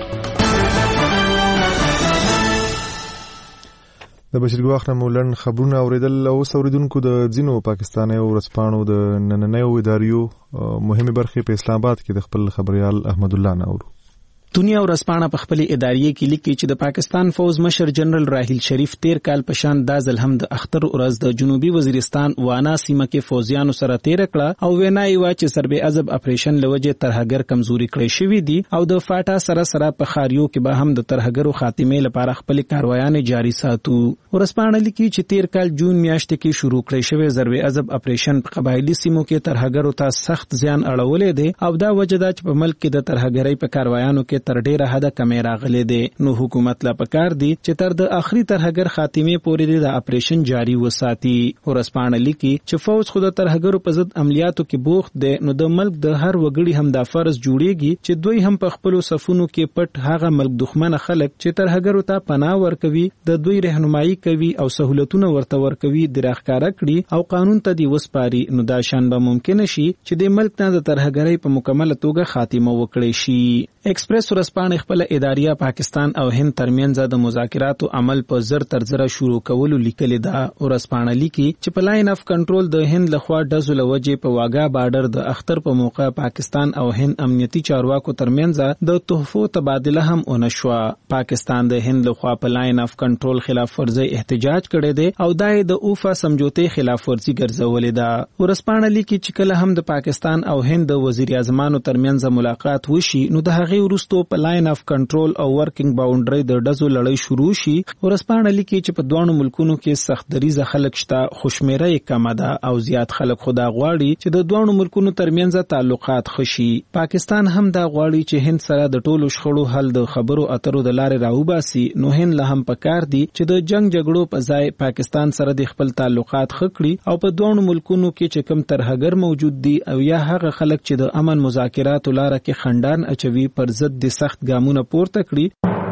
د بشیر ګواخ نه مولن خبرونه اوریدل او اوریدونکو د ځینو پاکستاني ورځپاڼو د نننیو اداریو مهمه برخې په اسلام آباد کې د خپل خبريال احمد الله ناورو. دنیا ورځپاڼه په خپل اداریه کې لیکي چې د پاکستان فوز مشر جنرال راحیل شریف 13 کال په شان د ځل د اختر ورځ د جنوبي وزیرستان وانا سیمه کې فوزیانو سره تیر کړه او وینای و چې سربې عزب اپریشن لوجه ترهګر کمزوري کړی شوې دي او د فاټا سره په خاریو کې به هم د ترهګرو خاتمه لپاره خپل کاروایان جاری ساتو. ورځپاڼه لیکي چې 13 کال جون میاشت کې شروع کړی شوی سربې عزب اپریشن په قبایلی سیمو کې ترهګرو ته سخت زیان اړولې دي او دا وجه ده چې په ملک کې د ترهګرۍ په کاروایانو کې تر ډیره حد کمی راغلي دي. نو حکومت لا پکار دي چې تر د اخري ترهګر خاتمه پورې د اپریشن جاری وساتي. ورځپاڼه لیکي چې فوج خود ترهګرو په ضد عملیاتو کې بوخت دي نو د ملک د هر وګړي هم د فرض جوړيږي چې دوی هم په خپل صفونو کې پټ هغه ملک دښمن خلک چې ترهګرو ته پناه ورکوي د دوی رهنمایي کوي او سہولتونه ورته ورکوي د راخکاره کړي او قانون ته دی وسپاري. نو دا شان به ممکن شي چې د ملک نه د ترهګرۍ په مکمل توګه خاتمه وکړي شي. ایکسپریس ورځپاڼه خپل اداریه پاکستان او هند ترمنځ د مذاکراتو عمل په زر تر زر شروع کولو لیکل ده. ورځپاڼه لیکي چې په لاین اف کنټرول د هند لخوا ډزو لوجه په واګا بارډر د اختر په موقع پاکستان او هند امنیتي چارواکو ترمنځ د تحفو تبادله هم ونشوه. پاکستان د هند لخوا په لاین اف کنټرول خلاف ورزي احتجاج کړی دی او دای د اوفا سمجوتې خلاف ورزي ګرځولې ده. ورځپاڼه لیکي چې کله هم د پاکستان او هند د وزیر اعظمانو ترمنځ ملاقات وشي نو د هغې وروسته په لاین اف کنټرول او ورکینګ باونډري د ډزو لړۍ شروع شي. ورځپاڼه لیکي چې په دوه ملکونو کې سخت دریزه خلک شته خو شمیره یې کمه ده او زیات خلک خدا غواړي چې د دوه ملکونو ترمنځ تعلقات خشي. پاکستان هم دا غواړي چې هند سره د ټولو شخړو حل د خبرو اترو د لارې راوباسي. نو هند له هم پکار دي چې د جنگ جګړو په ځای پاکستان سره د خپل تعلقات خکړي او په دوه ملکونو کې چې کم ترهګر موجود دي او یا هغه خلک چې د امن مذاکراتو لاره کې خندان اچوي پر ضد د سخت ګامونه پورته کړي.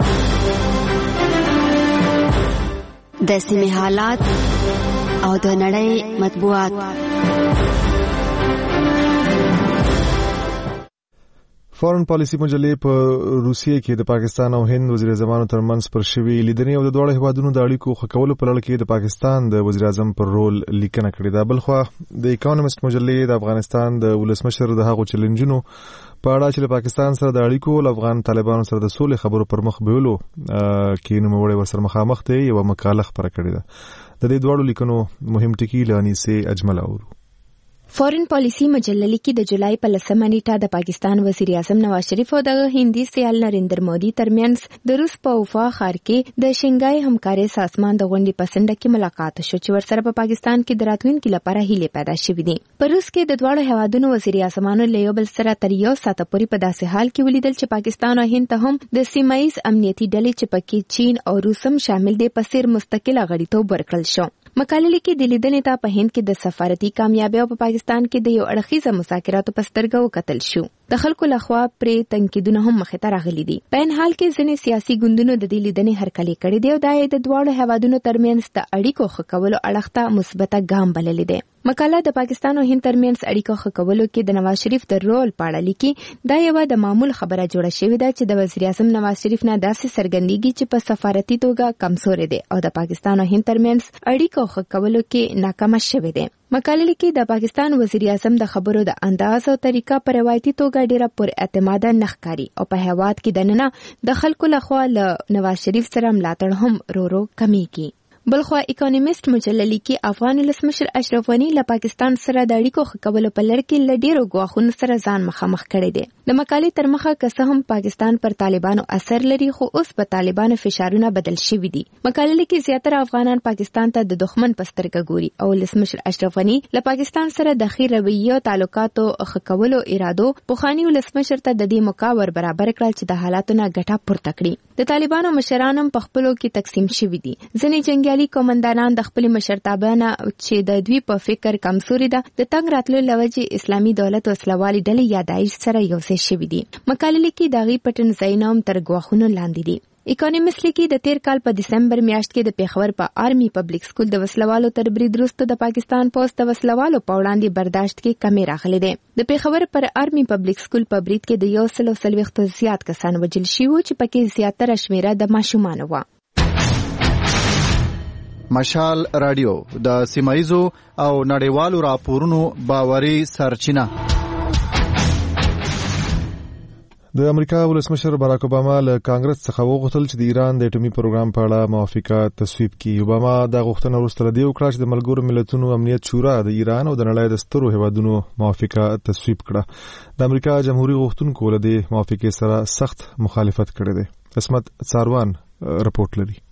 د سیمې حالات او د نړۍ مطبوعات. فورن پالیسی مجلې په روسیې کې د پاکستان او هند وزیر اعظمانو ترمنځ پر شوي لیدنې او د دواړو هیوادونو د اړیکو ښه کولو په لړ کې د پاکستان د وزیر اعظم پر رول لیکنه کړې ده. بلخوا د اکانومست مجلې د افغانستان د ولسمشر د هغو چیلنجونو په اړه چې له پاکستان سره د اړیکو او افغان طالبانو سره د سولې خبرو پر مخ بیولو کې نوموړی ورسره مخامخ دی یوه مقاله خپره کړې ده. د دې دواړو لیکنو مهم ټکي له انیسې اجمل اورو. فورن پالیسی مجله لیکي د جولای په 10 نیټه د پاکستان وزیر اعظم نواز شریف او د هندي سیال نریندر مودي ترمنځ د روس په وفا ښار کې د شنګای همکارۍ سازمان د غونډې په څنډه کې ملاقات شو چې ورسره په پاکستان کې د راتلونکي لپاره هیلې پیدا شوې دي. په روس کې د دواړو هیوادونو وزیر اعظمانو له یو بل سره تر یو ساعته پورې په داسې حال کې ولیدل چې پاکستان او هند ته هم د سیمایي امنیتي ډلې چې پکې چین او روس هم شامل دي په څیر مستقله غړیتوب ورکړل شو. مقاله لیکي د لیدنې ته په هند کې د سفارتي کامیابی او په پاکستان کې د یو اړخیزه مذاکراتو په سترګه وکتل شو. د خلکو لخوا پرې تنقیدونه هم مخې ته راغلي دي. په ان حال کې ځینې سیاسي ګوندونو د دې لیدنې هرکلی کړې دی او دا یې د دواړو هیوادونو ترمنځ د اړیکو ښه کولو اړخ ته مثبته ګام بللی دی. مقاله د پاکستان او هند ترمنځ اړیکو ښه کولو کې د نواز شریف د رول په اړه لیکي. دا یوه د معمول خبره جوړه شوې ده چې د وزیر اعظم نواز شریف نه داسې څرګندېږي چې په سفارتي توګه کمزورې دی او د پاکستان او هند ترمنځ اړیکو ښه کولو کې ناکامه شوې دی. مقاله لیکي د پاکستان وزیر اعظم د خبرو د انداز او طریقه په روایتي توګه ډیره پر اعتماده نه ښکاري او په هیواد کې دننه د خلکو لخوا له نواز شریف سره ملاتړ هم رو کمیږي. بلخوا اکانومست مجله لیکي افغان ولسمشر اشرف غنی له پاکستان سره د اړیکو ښه کولو په لړ کې له ډیرو ګواښونو سره ځان مخامخ کړی دی. د مقالې تر مخه که څه هم پاکستان پر طالبانو اثر لري خو اوس په طالبانو فشارونه بدل شوي دي. مقاله لیکي زیاتره افغانان پاکستان ته د دښمن په سترګه ګوري او ولسمشر اشرف غنی له پاکستان سره د ښې رویې او تعلقاتو ښه کولو ارادو پخواني ولسمشر ته د دې موقع ور برابر کړل چې د حالاتو نه ګټه پورته کړي. د طالبانو مشران هم په خپلو کې تقسیم شوي دي. ځینې جنګیالي قومندانان د خپل مشرتابه نه چې د دوی په فکر کمزوري ده د تنګ راتلو لوجې اسلامي دولت وسلوالي ډلې یا داعش سره یو ځای شوي دي. مقاله لیکي د هغې پټن ځایونه هم تر ګواښونو لاندې دي. اکانومست لیکي د تیر کال په دسمبر میاشت کې د پیښور په آرمي پبلک سکول د وسلوالو تر برید وروسته د پاکستان پوځ د وسلوالو په وړاندې برداشت کې کمی راغلی دی. د پیښور پر آرمي پبلک سکول په برید کې د 140 زیات کسان وژل شوي چې پکې زیاتره شمیره د ماشومانو وه. مشال رادیو د سیمایزو او نړیوالو راپورونو باوري سرچینه. د امریکا ولسمشر باراک اوباما له کانګرس څخه وغوښتل چې د ایران د اټومي پروګرام په اړه موافقه تصویب کړي. اوباما دا غوښتنه وروسته له دې وکړه چې د ملګرو ملتونو امنیت شورا د ایران او د نړۍ د سترو هیوادونو موافقه تصویب کړه. د امریکا جمهوریت غوښتونکو له دې موافقې سره سخت مخالفت کړی دی. عصمت څاروان رپورټ لري.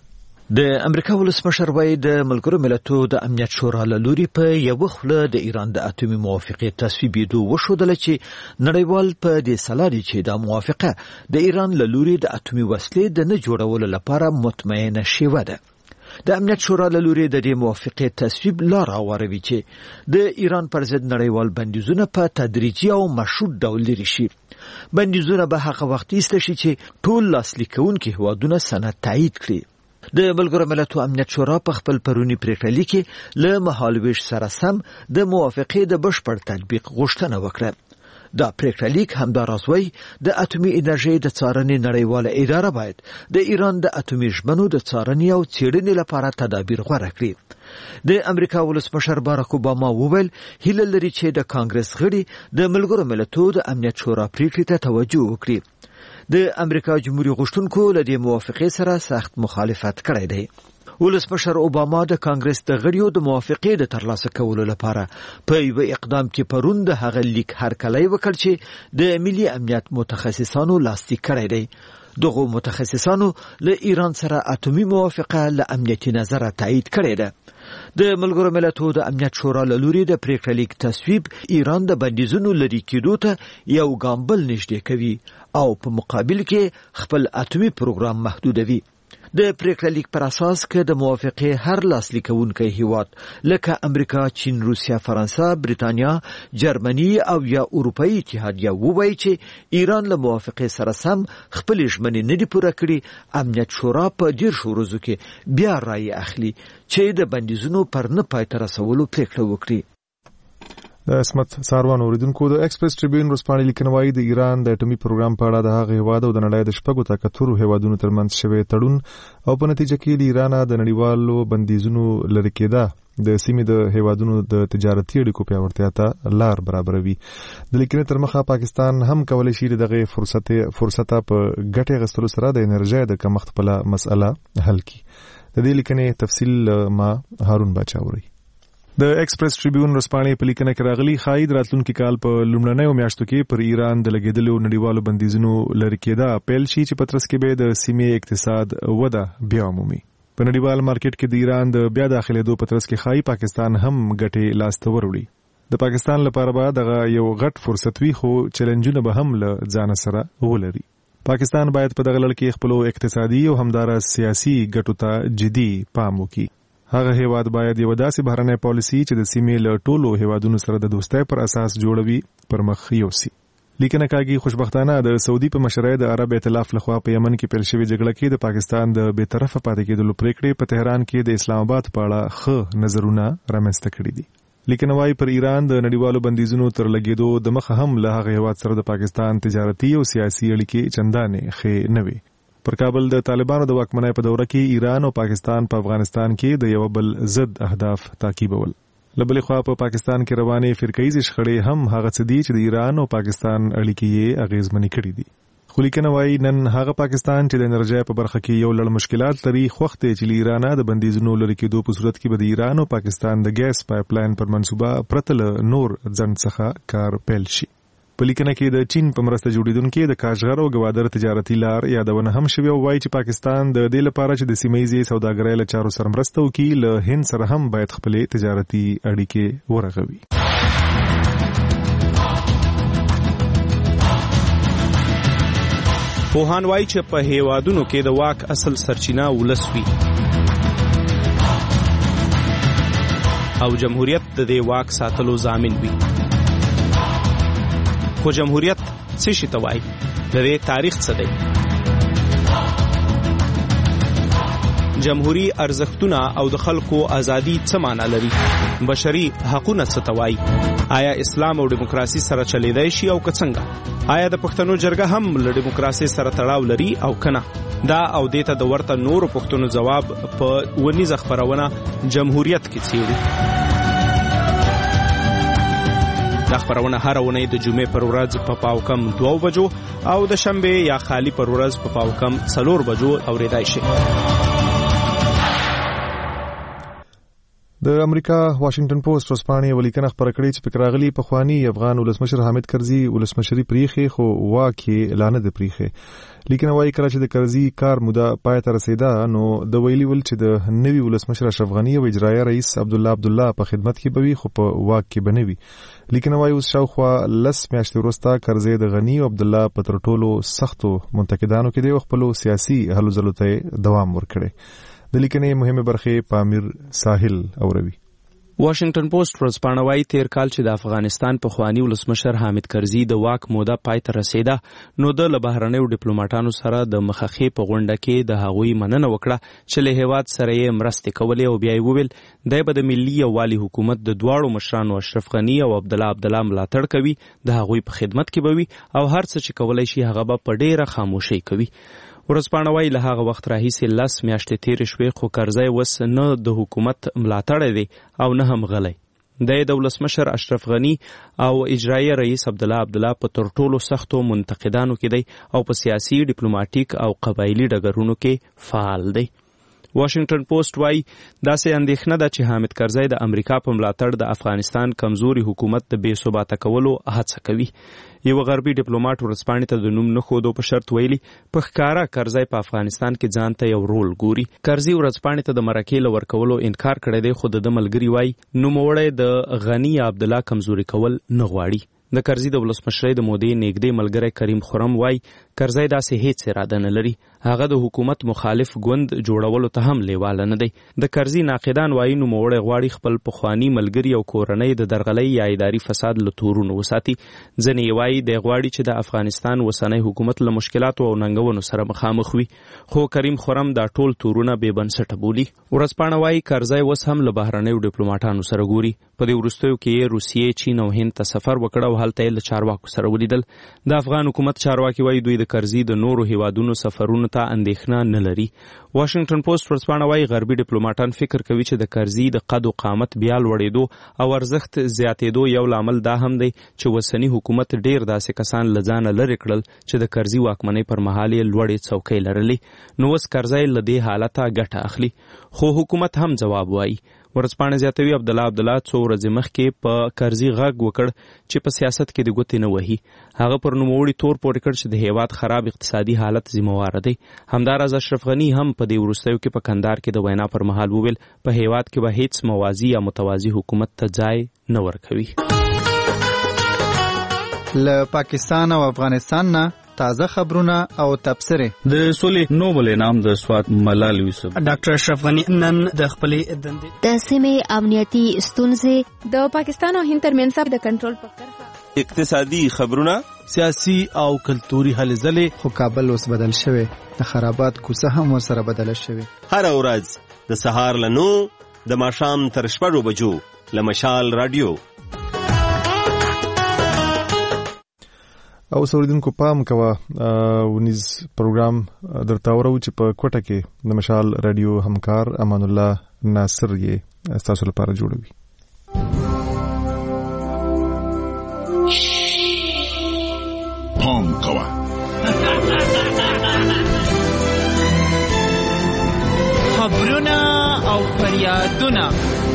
د امریکا ولسمشر وايي د ملګرو ملتونو د امنیت شورا له لوري په یو خله د ایران د اټومي موافقې تصویبېدو وښودل چې نړیوال په دې سلاري چې د موافقه د ایران له لوري د اټومي وسلې د نه جوړولو لپاره مطمئنه شوه ده. د امنیت شورا له لوري د دې موافقې تصویب لار هواروي چې د ایران پر ضد نړیوال بندیزونه په تدریجي او مشروط ډول لري شي. بندیزونه به هغه وخت ایستل شي چې ټول لاسلیک کوونکي هیوادونه سند تایید کړي. د ملګرو ملتونو امنیت شورا په خپل پرونی پریکړه لیکي له مهالویش سره سم د موافقې د بشپړ تطبیق غوښتنه وکړه. دا پریکړه لیک همداراز وايي د اټومي انرژي د څارنې نړیواله اداره باید د ایران د اټومي ژمنو د څارنې او څېړنې لپاره تدابیر غوره کړي. د امریکا ولسمشر باراک اوباما وویل هیله لري چې د کانګرس غړي د ملګرو ملتونو د امنیت شورا پریکړې ته توجه وکړي. د امریکا جمهوریت غوښتونکو له دې موافقې سره سخت مخالفت کړی دی. ولسمشر اوباما د کانګرس د غړیو د موافقې د ترلاسه کولو لپاره په یو اقدام کې پرون د هغه لیک هرکلی وکړ چې د ملي امنیت متخصصانو لاسلیک کړی دی. دغه متخصصانو له ایران سره اټومي موافقه له امنیتي نظره تایید کړې ده. د ملګرو ملتونو د امنیت شورا له لوري د پریکړې لیک تصویب ایران د بندیزونو لرې کېدو ته یو ګام بل نږدې کوي او په مقابل کې خپل اټومي پروګرام محدودوي. د پریکړه لیک پر اساس کې د موافقې هر لاسلیکونکی هیواد لکه امریکا، چین، روسیا، فرانسه، بریتانیا، جرمني او یا اروپאי اتحادیه ووایي چې ایران له موافقې سره سم خپل ژمنې نه دي پوره کړي. امنیت شورا په 10 ورځو کې بیا رائے اخلي چې د بندیزونو پر نه پای ته رسولو پریکړه وکړي. د اسمت ساروان اوریدونکو د ایکسپریس ټریبیون ورسپانې لیکنوي د ایران د اټومي پروګرام په اړه د هغه هیواد او د نړۍ د شپږو طاقتورو هیوادونو ترمنځ شوی تړون او په نتیجه کې د ایران د نړیوالو بندیزونو لرې کېده د سیمې د هیوادونو د تجارتي اړیکو پیاوړتیا ته لار برابروي. د لیکنې تر مخه پاکستان هم کولی شي دغه فرصت په ګټه غستلو سره د انرژي د کمښت په مسله حل کړي. د دې لیکنې تفصیل ما هارون باچا اوري. د ایکسپریس ټریبیون ورسپانې په لیکنه کې راغلي ښایي د راتلونکي کال په لومړنیو میاشتو کې پر ایران د لګېدلو نړیوالو بندیزونو لرې کېده پیل شي چې په ترڅ کې به د سیمې اقتصاد وده بیا ومومي. په نړیوال مارکیټ کې د ایران د بیا داخلېدو په ترڅ کې ښایي پاکستان هم ګټې لاسته وروړي. د پاکستان لپاره به دغه یو غټ فرصت وي خو چیلنجونه به هم له ځان سره ولري. پاکستان باید په دغه لړ کې خپل اقتصادي او همدارس سیاسي ګټو ته جدي پام وکړي. هغه هیواد باید یو داسې بهرنۍ پالیسي چې د سیمې له ټولو هیوادونو سره د دوستۍ پر اساس جوړوي پر مخ یوسي. لیکنه کاږي خوشبختانه د سعودي په مشرۍ د عرب ائتلاف لخوا په یمن کې پیل شوې جګړه کې د پاکستان د بې طرفه پاتې کېدلو پریکړې په تهران کې د اسلام آباد په اړه ښه نظرونه رامنځته کړي دي. لیکنه وايي پر ایران د نړیوالو بندیزونو تر لګېدو د مخه هم له هغه هیواد سره د پاکستان تجارتي او سیاسي اړیکې چندانې ښې نه وي. پر کابل د طالبانو د واکمنۍ په دوره کې ایران او پاکستان په افغانستان کې د یو بل ضد اهداف تعقیبول. له بلې خوا په پاکستان کې روانې فرقه‌یزې شخړې هم هغه څه دي چې د ایران او پاکستان اړیکې یې اغیزمنې کړې دي. خو لیکنه وايي نن هغه پاکستان چې د انرژي په برخه کې یو لړ مشکلات لري خوښ دی چې ایران د بندیزونو لرې کېدو په صورت کې به د ایران او پاکستان د ګیس پایپ لاین پر منصوبه پرته له نور ځنډ څخه کار پیل شي. په لیکنه کې د چین په مرسته جوړیدونکې د کاشغر او ګوادر تجارتي لار یادونه هم شوې او وایي چې پاکستان د دې لپاره چې د سیمه‌یزې سوداګرۍ له چارو سره مرسته وکړي له هند سره هم باید خپلې تجارتي اړیکې ورغوي. پوهان وایي چې په هیوادونو کې د واک اصل سرچینه ولس وي او جمهوریت د دې واک ساتلو ضامن وي. خو جمهوریت څه شي ته وایي؟ د دې تاریخ څه دی؟ جمهوری ارزښتونه او د خلکو ازادي څه معنا لري؟ بشري حقوقونه څه ته وایي؟ آیا اسلام او دیموکراسي سره چلیدای شي او که څنګه؟ آیا د پښتنو جرګه هم له دیموکراسي سره تړاو لري او کنه؟ دا او دیته د ورته نورو پښتنو جواب په ونیزه خبرونه جمهوریت کې څیړي. دا خبرونه هر ونې د جمعې پر ورځ په پاوکم 2 بجو او د شنبه یا خالی پر ورځ په پاوکم 4 بجو اوریدای شي. د امریکا واشنگټن پوسټ ورسپانې ولیکنه خبره کړې چې پکراغلی په خواني افغان ولسمشر حامد کرزي ولسمشري پریخي خو واکي اعلان د پریخي. لیکنه وايي کړه چې د کرزي کار موده پای ته رسیدا نو د ویلي ول چې د نوي ولسمشر اشرف غنی او اجرایي رئیس عبدالله په خدمت کې بوي خو په واک کې بنوي. لیکنه وايي اوس شاوخوا 10 میاشتې وروسته کرزي د غنی او عبدالله په تر ټولو سختو منتقدانو کې د خپل سیاسي هلو ځلو ته دوام ورکړي. د لیکنې مهمه برخه پامیر ساحل اوروي. واشنگټن پوسټ ورځپاڼه وايي تیر کال چې د افغانستان په خوانی ولسمشر حامد کرزي د واک موده پای ته رسیده نو د بهرنیو ډیپلوماټانو سره د مخخې په غونډه کې د هغوی مننه وکړه چې له هیواد سره یې مرستې کولې او بیا یې وویل د به د ملي یووالي حکومت د دواړو مشرانو اشرف غنی او عبدالله ملاتړ کوي د هغوی په خدمت کې بوي او هر څه چې کولای شي هغه به په ډیره خاموشي کوي. ورځپاڼه وايي له هغه وخت راهیسې 10 میاشتې تیرې شوې خو کرزی اوس نه د حکومت ملاتړی دی او نه هم غلی. د ولسمشر اشرف غنی او اجرایي رئیس عبدالله په تر ټولو سختو منتقدانو کې دی او په سیاسي ډیپلوماټیک او قبایلی ډګرونو کې فعال دی. واشنگټن پوسټ وايي داسې اندېښنه ده چې حامد کرزی د امریکا په ملاتړ د افغانستان کمزوري حکومت د بې ثباته کولو هڅه کوي. یو غربي ډیپلوماټ ورځپاڼې ته د نوم نه ښودو په شرط ویلي په ښکاره کرزی په افغانستان کې ځان ته یو رول ګوري. کرزي ورځپاڼې ته د مرکې له ورکولو انکار کړی دی خو د ملګري وايي نوموړی د غنی عبدالله کمزوري کول نه غواړي. د کرزي د ولسمشرۍ د مودې نږدې ملګری کریم خرم وايي کرزی داسې هیڅ اراده نه لري. هغه د حکومت مخالف ګوند جوړولو ته هم لیواله نه دی. د کرزي ناقدان وایي نوموړی غواړي خپل پخواني ملګري او کورنۍ د درغلۍ یا اداري فساد له تورونو وساتي. ځینې یې وایي دی غواړي چې د افغانستان اوسنی حکومت له مشکلاتو او ننګونو سره مخامخ وي، خو کریم خرم دا ټول تورونه بې بنسټه بولي. ورځپاڼه وایي کرزی اوس هم له بهرنیو ډیپلوماټانو سره ګوري. په دې وروستیو کې یې روسیې، چین او هند ته سفر وکړ او هلته یې له چارواکو سره ولیدل. د افغان حکومت چارواکي وایي دوی د کرزي د نورو هیوادونو سفرونو ته اندېښنه نه لري. واشنګټن پوسټ ورځپاڼه وایي غربي ډیپلوماټان فکر کوي چې د کرزي د قد او قامت بیا لوړېدو او ارزښت زیاتېدو یو لامل دا هم دی چې اوسني حکومت ډېر داسې کسان له ځانه لرې کړل چې د کرزي واکمنۍ پر مهال یې لوړې څوکۍ لرلې. نو اوس کرزی له دې حالته ګټه اخلي، خو حکومت هم ځواب وایي. ورځپاڼه زیاتوي عبدالله څو ورځې مخکې په کرزي غږ وکړ چې په سیاست کې د ګوتې نه وهي. هغه پر نوموړي تور پورې کړ چې د هیواد خراب اقتصادي حالت ذمہوار دی. همداراز اشرف غني هم په دې وروستیو کې په کندهار کې د وینا پر مهال وویل په هیواد کې به هیڅ موازي یا متوازي حکومت ته ځای نه ورکوي. له پاکستان او افغانستان نه تازه خبرونه او تبصرې. د سولې نوبل انعام د سوات ملال یوسف. ډاکټر اشرف غني نن د خپلې دندې د سیمې امنیتي ستونزې، د پاکستان او هند ترمنځ د کنټرول په کرښه، اقتصادي خبرونه، سیاسي او کلتوري هلې ځلې. خو کابل اوس بدل شوی، د خرابات کوڅه هم ورسره بدله شوې. هر ورځ د سهار له 9 د ماښام تر 6 بجو له مشال رادیو. او سوریدونکو پام کوه ونیز پروګرام درته اورو چې په کوټه کې د مشال رادیو همکار امان الله ناصر یې تاسو لپاره جوړوي. پام کوه خبرونه او فریادونه.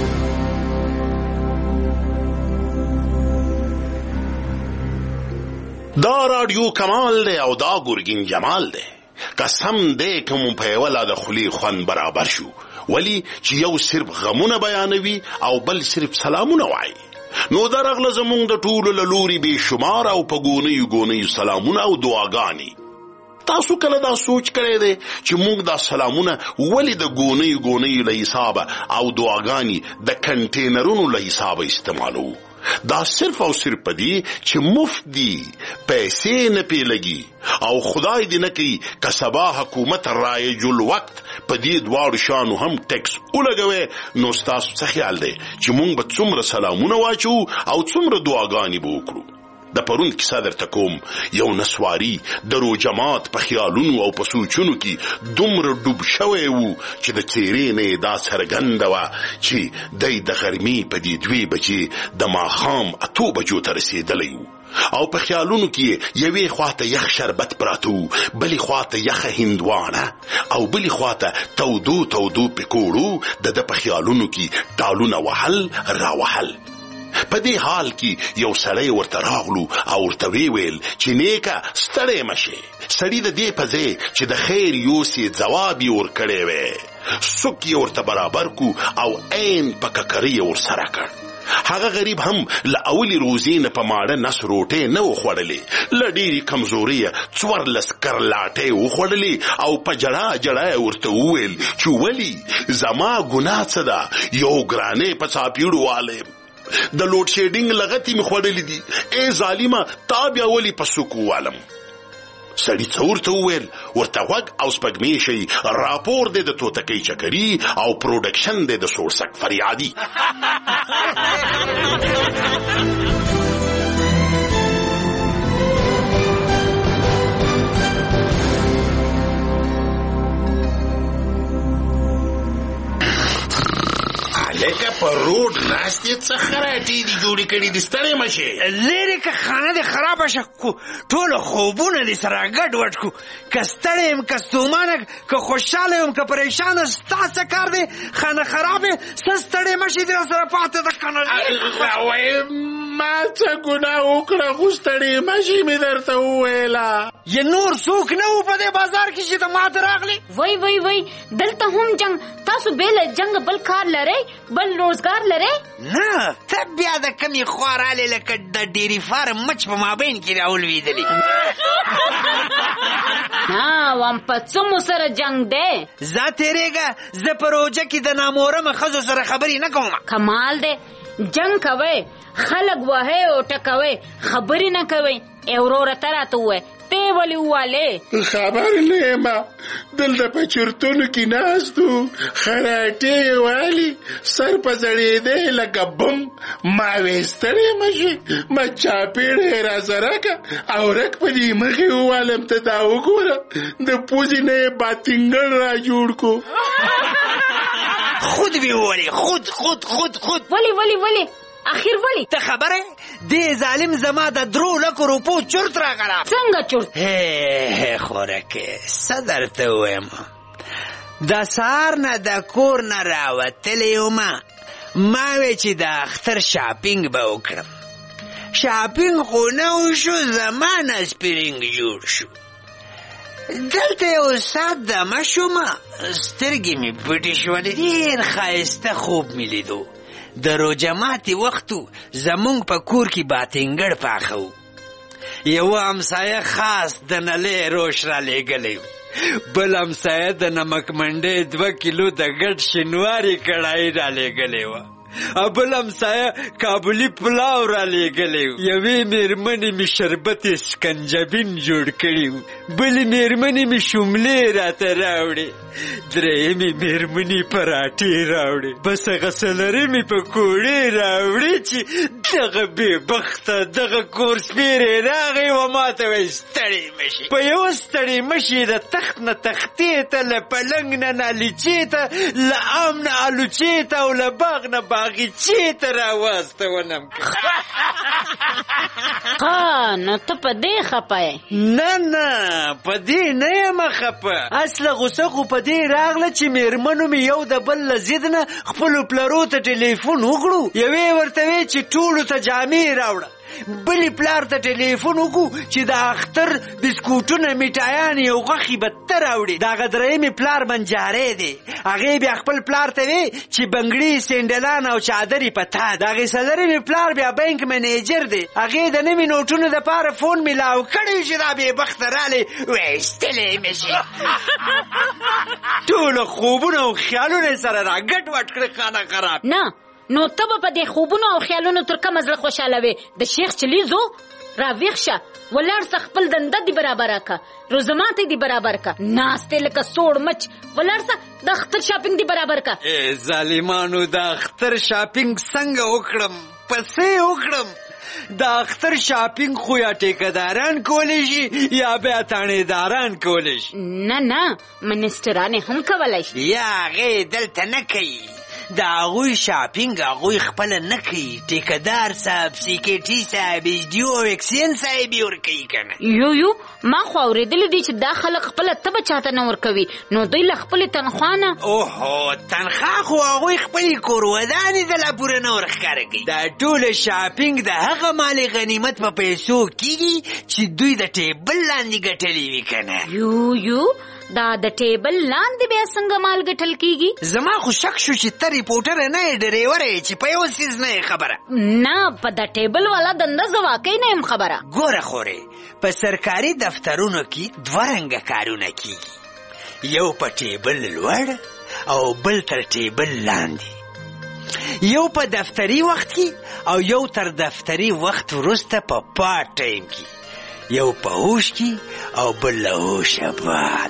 دا رادیو کمال دی او دا ګورګین جمال دی. قسم دی کوم په ولا د خلی خوان برابر شو، ولی چې یو صرف غمونه بیانوي او بل صرف سلامونه وایي. نو درغله زمونږ د ټولو له لوري بې شمار او په ګونیو سلامونه او دعاګانې. تاسو کله دا سوچ کړی دی چې موږ دا سلامونه ولی د ګونیو له حسابه او دعاګانې د کنټینرونو له حسابه استعمالو؟ دا صرف او صرف پدی چې مفت دی، پیسې نه پی لګي او خدای دې نه کوي که سبا حکومت رایج الوقت پدی دواړو شانو هم ټیکس ولګوي. نو ستاسو څه خیال دی چې موږ به څومره سلامونه واچو او څومره دعاګانې به وکړو؟ د پرون کیسه درته کوم. یو نسواري د رو جماعت په خیالونو او په سوچونو کې دومره ډوب شوی وو چې د څیرې نه دا څرګنده وه چې دی د غرمې په دې 2 بجې د ماښام 8 بجو ته رسېدلی وو او په خیالونو کې یوې خواته یخ شربت پراته وو، بلې خواته یخه هندوانه او بلې خواته تودو پکوړو. د په خیالونو کې ټالونه وهل راوهل. په دې حال کې یو سړی ورته راغلو او ورته ویل چې نیکه ستړی مشې. سړي د دې په ځای چې د خیر یوسې ځواب یې ورکړی وی، سوک یې ورته برابر کو او عین په ککرۍ یې ورسره کړ. هغه غریب هم له اولي روزې نه په ماړه نس روټۍ نه وخوړلې، له ډېرې کمزورۍ 14 کرلاټۍ وخوړلې او په جړا ورته وویل چې ولي زما ګناه څه ده؟ یو ګرانې په څاپیړو والی د لوډ شیډینګ لغتې مې خوړلې دي. ای ظالمه تا بیا ولې په سوکو والم؟ سړي څه ورته وویل؟ ورته غوږ او سپږمې شي، راپور دی د توتکۍ چکري او پروډکشن دی د سورسک فریادي. لکه په روډ راستې څه خراټې دي جوړې کړي دي، ستړی مشې. لرې که خانه دې خرابه شه کو، ټولو خوبونه دې سره ګډوډ کو. که ستړی یم که ستومانه، که خوشحاله یم که پریشانه، ستا څه کار دی؟ خانه خرابې څه ستړی مشې دې راسره پاتې ده که نه؟ ما څه ګناه وکړه خو ستړې مشي مې درته وویله. یا نور څوک نه وو په دې بازار کې چې ته ماته راغلی؟ وای دلته هم جنگ. تاسو بې له جنګ بل کار لرئ؟ بل روزګار لرئ؟ نه، ته بیا د کمې خوا رالې لکه د ډېري فارم مچ په مابین کې راولوېدلې. نه وام په څه مو سره جنگ دی؟ زه تېرېږه، زه په روژه کې د نامورمه ښځو سره خبرې نه کوم. کمال دی، جنگ کوئ، خلک وهئ او ټکوئ، خبرې نه کوئ. وروره ته راته ووایه ته ولې ووالې؟ خبر نه یم، دلته په چرتونو کې ناست وو، خراټې یې والي، سر په زړېدی لکه بم. ما وې ستړې مه شي، ما چاپېړه یې راسره کړه او رک په دې مخې ووالم. ته دا وګوره، د پوزې نه یې باتینګړ را جوړ کو. خود وی ووالې، خود ولې اخیر ولی ته خبره دې ظالم زما د 3 لکو روپو چورت راغله. څنګه چورت؟ خورکې څه درته ووایم، د سهار نه د کور نه راوتلی ومه، ما وی چې د اختر شاپینګ به وکړم. شاپینګ خو نه وشو، زما نه سپرینګ جوړ شو. دلته یو ساعت دمه شومه، سترګې مې پټې شولې. ډېر ښایسته خوب مې لیدو. د روژه ماتې وختو زمونږ په کور کې باتینګړ پاخه و. یوه همسایه خاص د نلۍ روش را لېږلی و، بل همسایه د نمک منډۍ 2 کیلو د ګډ شینواري کړایي را لېږلی وه، بل همسایه کابلي پلاو را لېږلی و، یوې مېرمنې مې شربت سکنجبین جوړ کړي و، بلې مېرمنې مې شوملې راته راوړې، درېیمې مېرمنې پراټې راوړې، بس هغه څلورمې پکوړې راوړې چې دغه بېبخته دغه کور سپېری راغی و ما ته وایي ستړې مشي. په یوه ستړې مشي د تخت نه تختې ته، له پلنګ نه نالیچې ته، له عام نه الوچې ته او له باغ نه باغچې ته راواستونم. نو ته په دې خپه یې؟ نه په دې نه یم خپه، اصله غوسه خو په دې راغله چې مېرمنو مې یو د بل له ضد نه خپلو پلرو ته ټلیفون وکړو. یوې ورته وې چې ټولو ته جامې راوړه، بلې پلار ته ټلیفون وکړو چې د اختر بسکوټونه میټایان یو غوښې به ته راوړي. د هغه درېیمې پلار بنجارۍ دی، هغې بیا خپل پلار ته وې چې بنګړي سینډلان او چادرې په تا. د هغې څلورمې پلار بیا بینک منیجر دی، هغې د نوي نوټونو دپاره فون میلاو کړی چې دا بېبخته رالی ویستلی مې شي. ټولو خوبونه او خیالونه سره را ګډ وډ کړې، خانه خراب. نه نو ته به په دې خوبونو او خیالونو تر کومه زړه خوشحاله وې؟ د شیخ چلیزو راویښ شه، ولاړ څه خپل دنده دې برابره که، روزماتې دې برابر که، ناستې لکه سوړ مچ، ولاړ څه د اختر شاپینګ دې برابر که. ظالمانو د اختر شاپینګ څنګه وکړم؟ پسې وکړم. د اختر شاپینګ خو یا ټیکهداران کولی شي یا بیا تانیداران کولی شي. نه منسټران هم کولی شي. یا هغې دلته نه کوي، د هغوی شاپینګ هغوی خپله نه کوي، ټیکهدار صاحب، سیکیټي صاحب، ایچ.ډي.او ویکسین صاحب یې ورکوي که نه. یو ما خو اورېدلی دي چې دا خلک خپله تبه چاته نه ورکوي، نو دوی له خپلې تنخوا نه. اوهو تنخوا خو هغوی خپلې کورودانې د لا پوره نه ورښکاره کوي. دا ټوله شاپینګ د هغه مال غنیمت په پیسو کېږي چې دوی د ټیبل لاندې ګټلې وي که نه. یو دا د ټیبل لاندې بیا څنګه مال ګټل کېږي؟ زما خو شک شو چې ته ریپورټره نه یې، ډریوره یې چې په یو څیز نه یې خبره. نه په د ټیبل والا دنده زه واقعي نه یم خبره. ګوره خورې، په سرکاري دفترونو کې 2 رنګه کارونه کېږي، یو په ټیبل لوړ او بل تر ټیبل لاندې، یو په دفتري وخت کې او یو تر دفتري وخت وروسته په پارټ ټایم کې، یو په هوش کې او بل له هوشه بعد.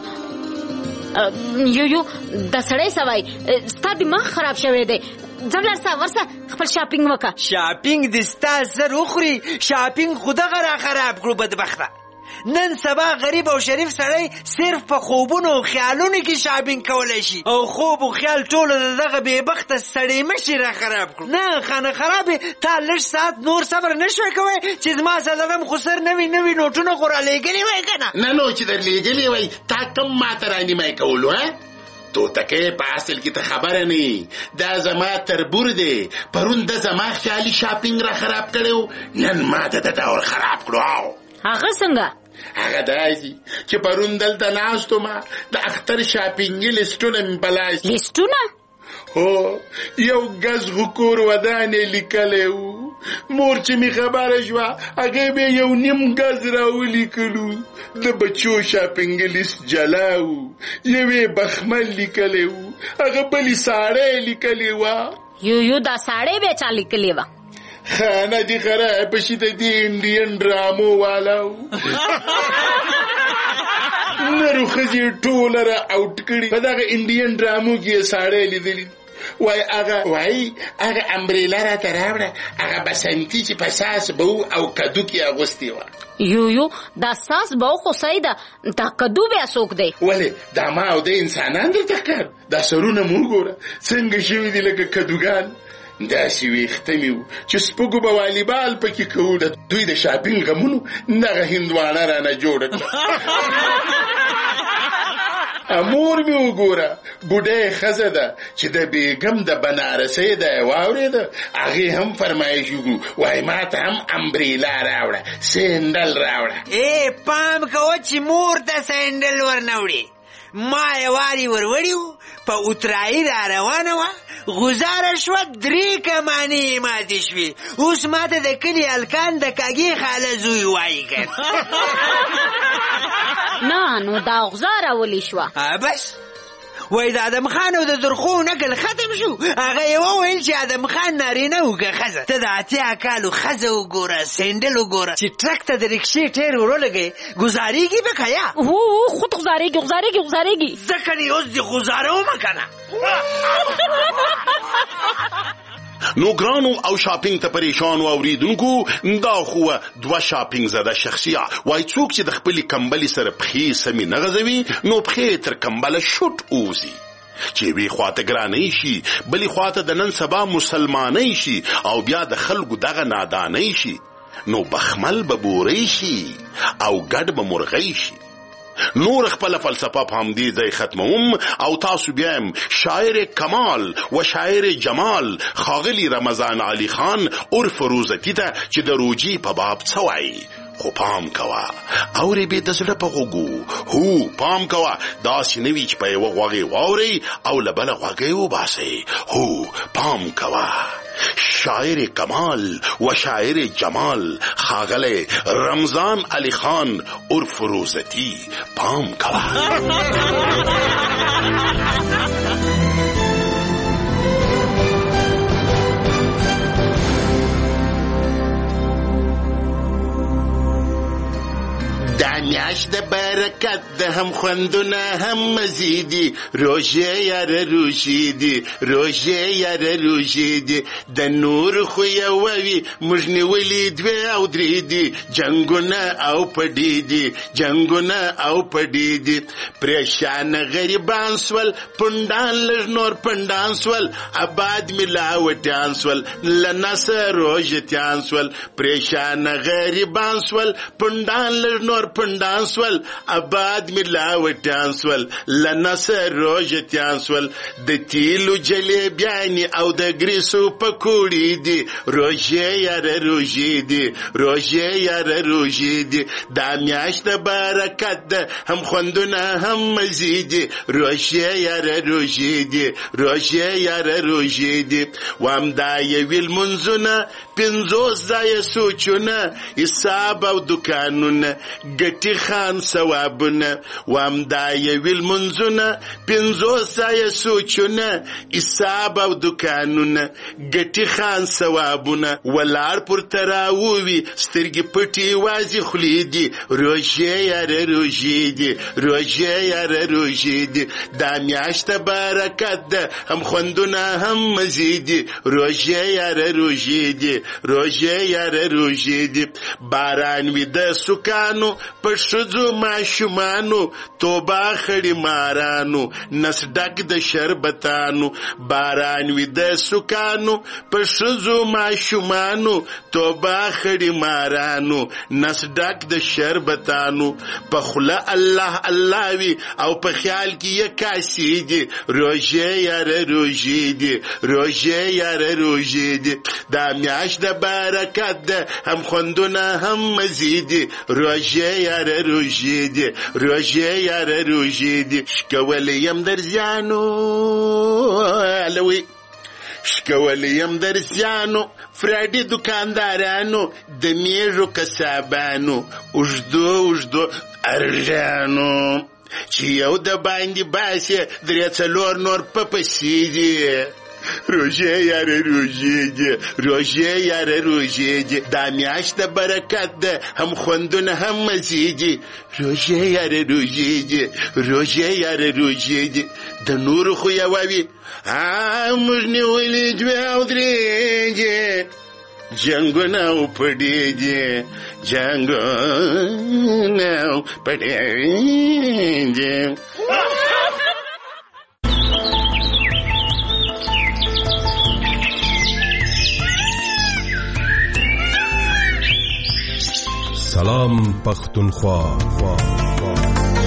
یو د سړی سوای ستا دماغ خراب شوی دی، ځه ورسه خپل شاپینګ وکړه. شاپینګ دې ستا سر وخوري، شاپینګ خو دغه را خراب کړو بدبخته. نن سبا غریب او شریف سړی صرف په خوبونو او خیالونو کې شاپینګ کولی شي، او خوب او خیال ټولو دغه بېبخته سړی مشي را خراب کړو. نه خانه خرابې، تا لږ ساعت نور صبر نه شوی کوی چې زما څلورم خو سر نوي نوټونه خو را لېږلي وای که نه. نه نو چې در لېږلي وای تا کم ماته رانیمای کولو؟ توتکې په اصل کې ته خبره نه دا زما تربور دی پرون د زما خیالي شاپینګ را خراب کړو نن ما د ډول خراب کړو. هغه څنګه؟ هغه داسې چې پرون دلته ناستو ما د اختر شاپینګي لیسټونه مې په لاس. لیسټونه؟ هو یو ګز غکور ودانې لیکلی و. مور چې می خبره شوه هغې به یو نیم ګز راولیکلو. د بچو شاپینګ لیست جلا و. یوې بخمل لیکلی و هغه بلې ساړی لیکلی وه. یو دا ساړی به چا لیکلی وه؟ خانه دې خرابه شي د دې انډین ډرامو والاو. نرو ښځې ټوله را اوټ کړي په دغه انډین ډرامو کې یې ساړی لیدلي. وایي هغه امبریلا راته راوړه هغه بسنتي چې په ساس به و او کدو کې اغوستې وه. یو دا ساس به و خو صحیح ده دا کدو بیا څوک دی؟ ولې دا ما او د انسانان درته ښکار دا سرونه مو وګوره څنګه شوي دي لکه کدوګان. داسې ویښته مې و چې سپږو به والیبال پکې کوو. د دوی د شاپینګ غمونو دغه هندوانه رانه جوړه کړه. امور مې وګوره بوډۍ ښځه ده چې د بیګم د بنارسۍ ده واورېده هغې هم فرمایش وکړو وایي ما ته هم امبریلا راوړه سینډل راوړه. پام کوه چې مور ته سینډل ورنوړي. ما یې واري وروړي وو په اترایي را روانه وه غزاره شوه 3 کمانې ماتې شوې. اوس ماته د کلي هلکان د کاږې خاله زوی وایي که نه نو دا غزاره ولې شوه؟ بس وای د ادم خان او د درخو نقل ختم شو. هغه یې وویل چې ادم خان نارینه و که ښځه. ته د 80 کالو ښځه وګوره سینډل وګوره چې ټرک ته د رکشې ټیر ورولګې ګزارېږي به که یا؟ خود غزارېږي ځکه نې اوس دې غزارومه که نه. نو ګرانو او شاپینګ ته پریشان و اوریدونکو دا خو 2 شاپینګ زده شخصیه وای څوک چې د خپلې کمبلې سره پښې سمې نه غځوي نو پښې تر کمبله شوټ اوزي چې وی خواته ګرانۍ شي بلې خواته د نن سبا مسلمانۍ شي او بیا د خلکو دغه نادانۍ شي نو بخمل به بورۍ شي او ګډ به مرغۍ شي. نور خپل فلسفه په همدې ځای ختموم او تاسو بیا شاعر کمال و شاعر جمال ښاغلي رمضان علي خان عرف روزتي ته چې د روجي په باب څه وایي. خو پام کوه اورې به د زړه په غوږو. هو پام کوه داسې نه وي چې په یوه غوږې واورئ او له بله غوږې وباسئ. هو پام کوه شاعر کمال و شاعر جمال ښاغلی رمضان علي خان عرف روزتي پام کوه. دا میاشت د برکت ده هم خوندونه هم مزیدی روژه یاره روژی دی روژه یاره روژی دی د نور خو یووی موږ نیولي 2 او 3 دی جنگونه او پډی دی جنگونه او پډی دی پریشان غریبان سول پندان لږ نور پندان سول آباد ملاوټان سول لنصر روژتیان سول پریشان غریبان سول پندان لږ نور پندان سول آباد ملاوټان سول لنصر روژتیان سول د تیلو جلیبیانی او د ګریسو پکوړې دي روژه یاره روژې دي روژه یاره روژې دي دا میاشت د برکت ده هم خوندونه هم مزې دي روژه یاره روژې دي روژه یاره روژې دي وامدا یې لمونځونه 50 ځایه سوچونه حساب او دکانونه ګټي خان ثوابونه وامدا یې لمونځونه 50 ځایه سوچونه حساب او دکانونه ګټي خان ثوابونه ولار پر تراوي سترګې پټي وازي خلې دي روژه یاره روژې دي روژه یاره روژې دي دا میاشت برکت ده هم خوندونه هم مزې دي روژه یاره روژې دي روژه یاره روژې دي باران وي د سکانو په ښځو ماشومانو توبه خړی مارانو نس ډک د شربتانو باران وی د سکانو په شزو ماشومانو توبه خړی مارانو نس ډک د شربتانو په خله الله الله وی او په خیال کې یې کاسي دي روزه یار روزه دي روزه یار روزه دي دا میاش د برکت ده هم خوندونه هم مزید روزه یار روزه دي روزه یار روزه دي شکولیم در زیانو الوی شکولیم در زیانو فرادی دکاندارانو د میرو کسابانو اوږدو ارژانو چې یو د باندې باسي درې څلور نور په پسې دي روزه یار روزه دي روزه یار روزه دي دا میاشت د برکت ده هم خوندونه هم مزیدي روزه یار روزه دي روزه یار روزه دي د نور خو یووي موږ نیولې دوه او درې جنگونه پړېږي جنگونه پړېږي سلام پختونخوا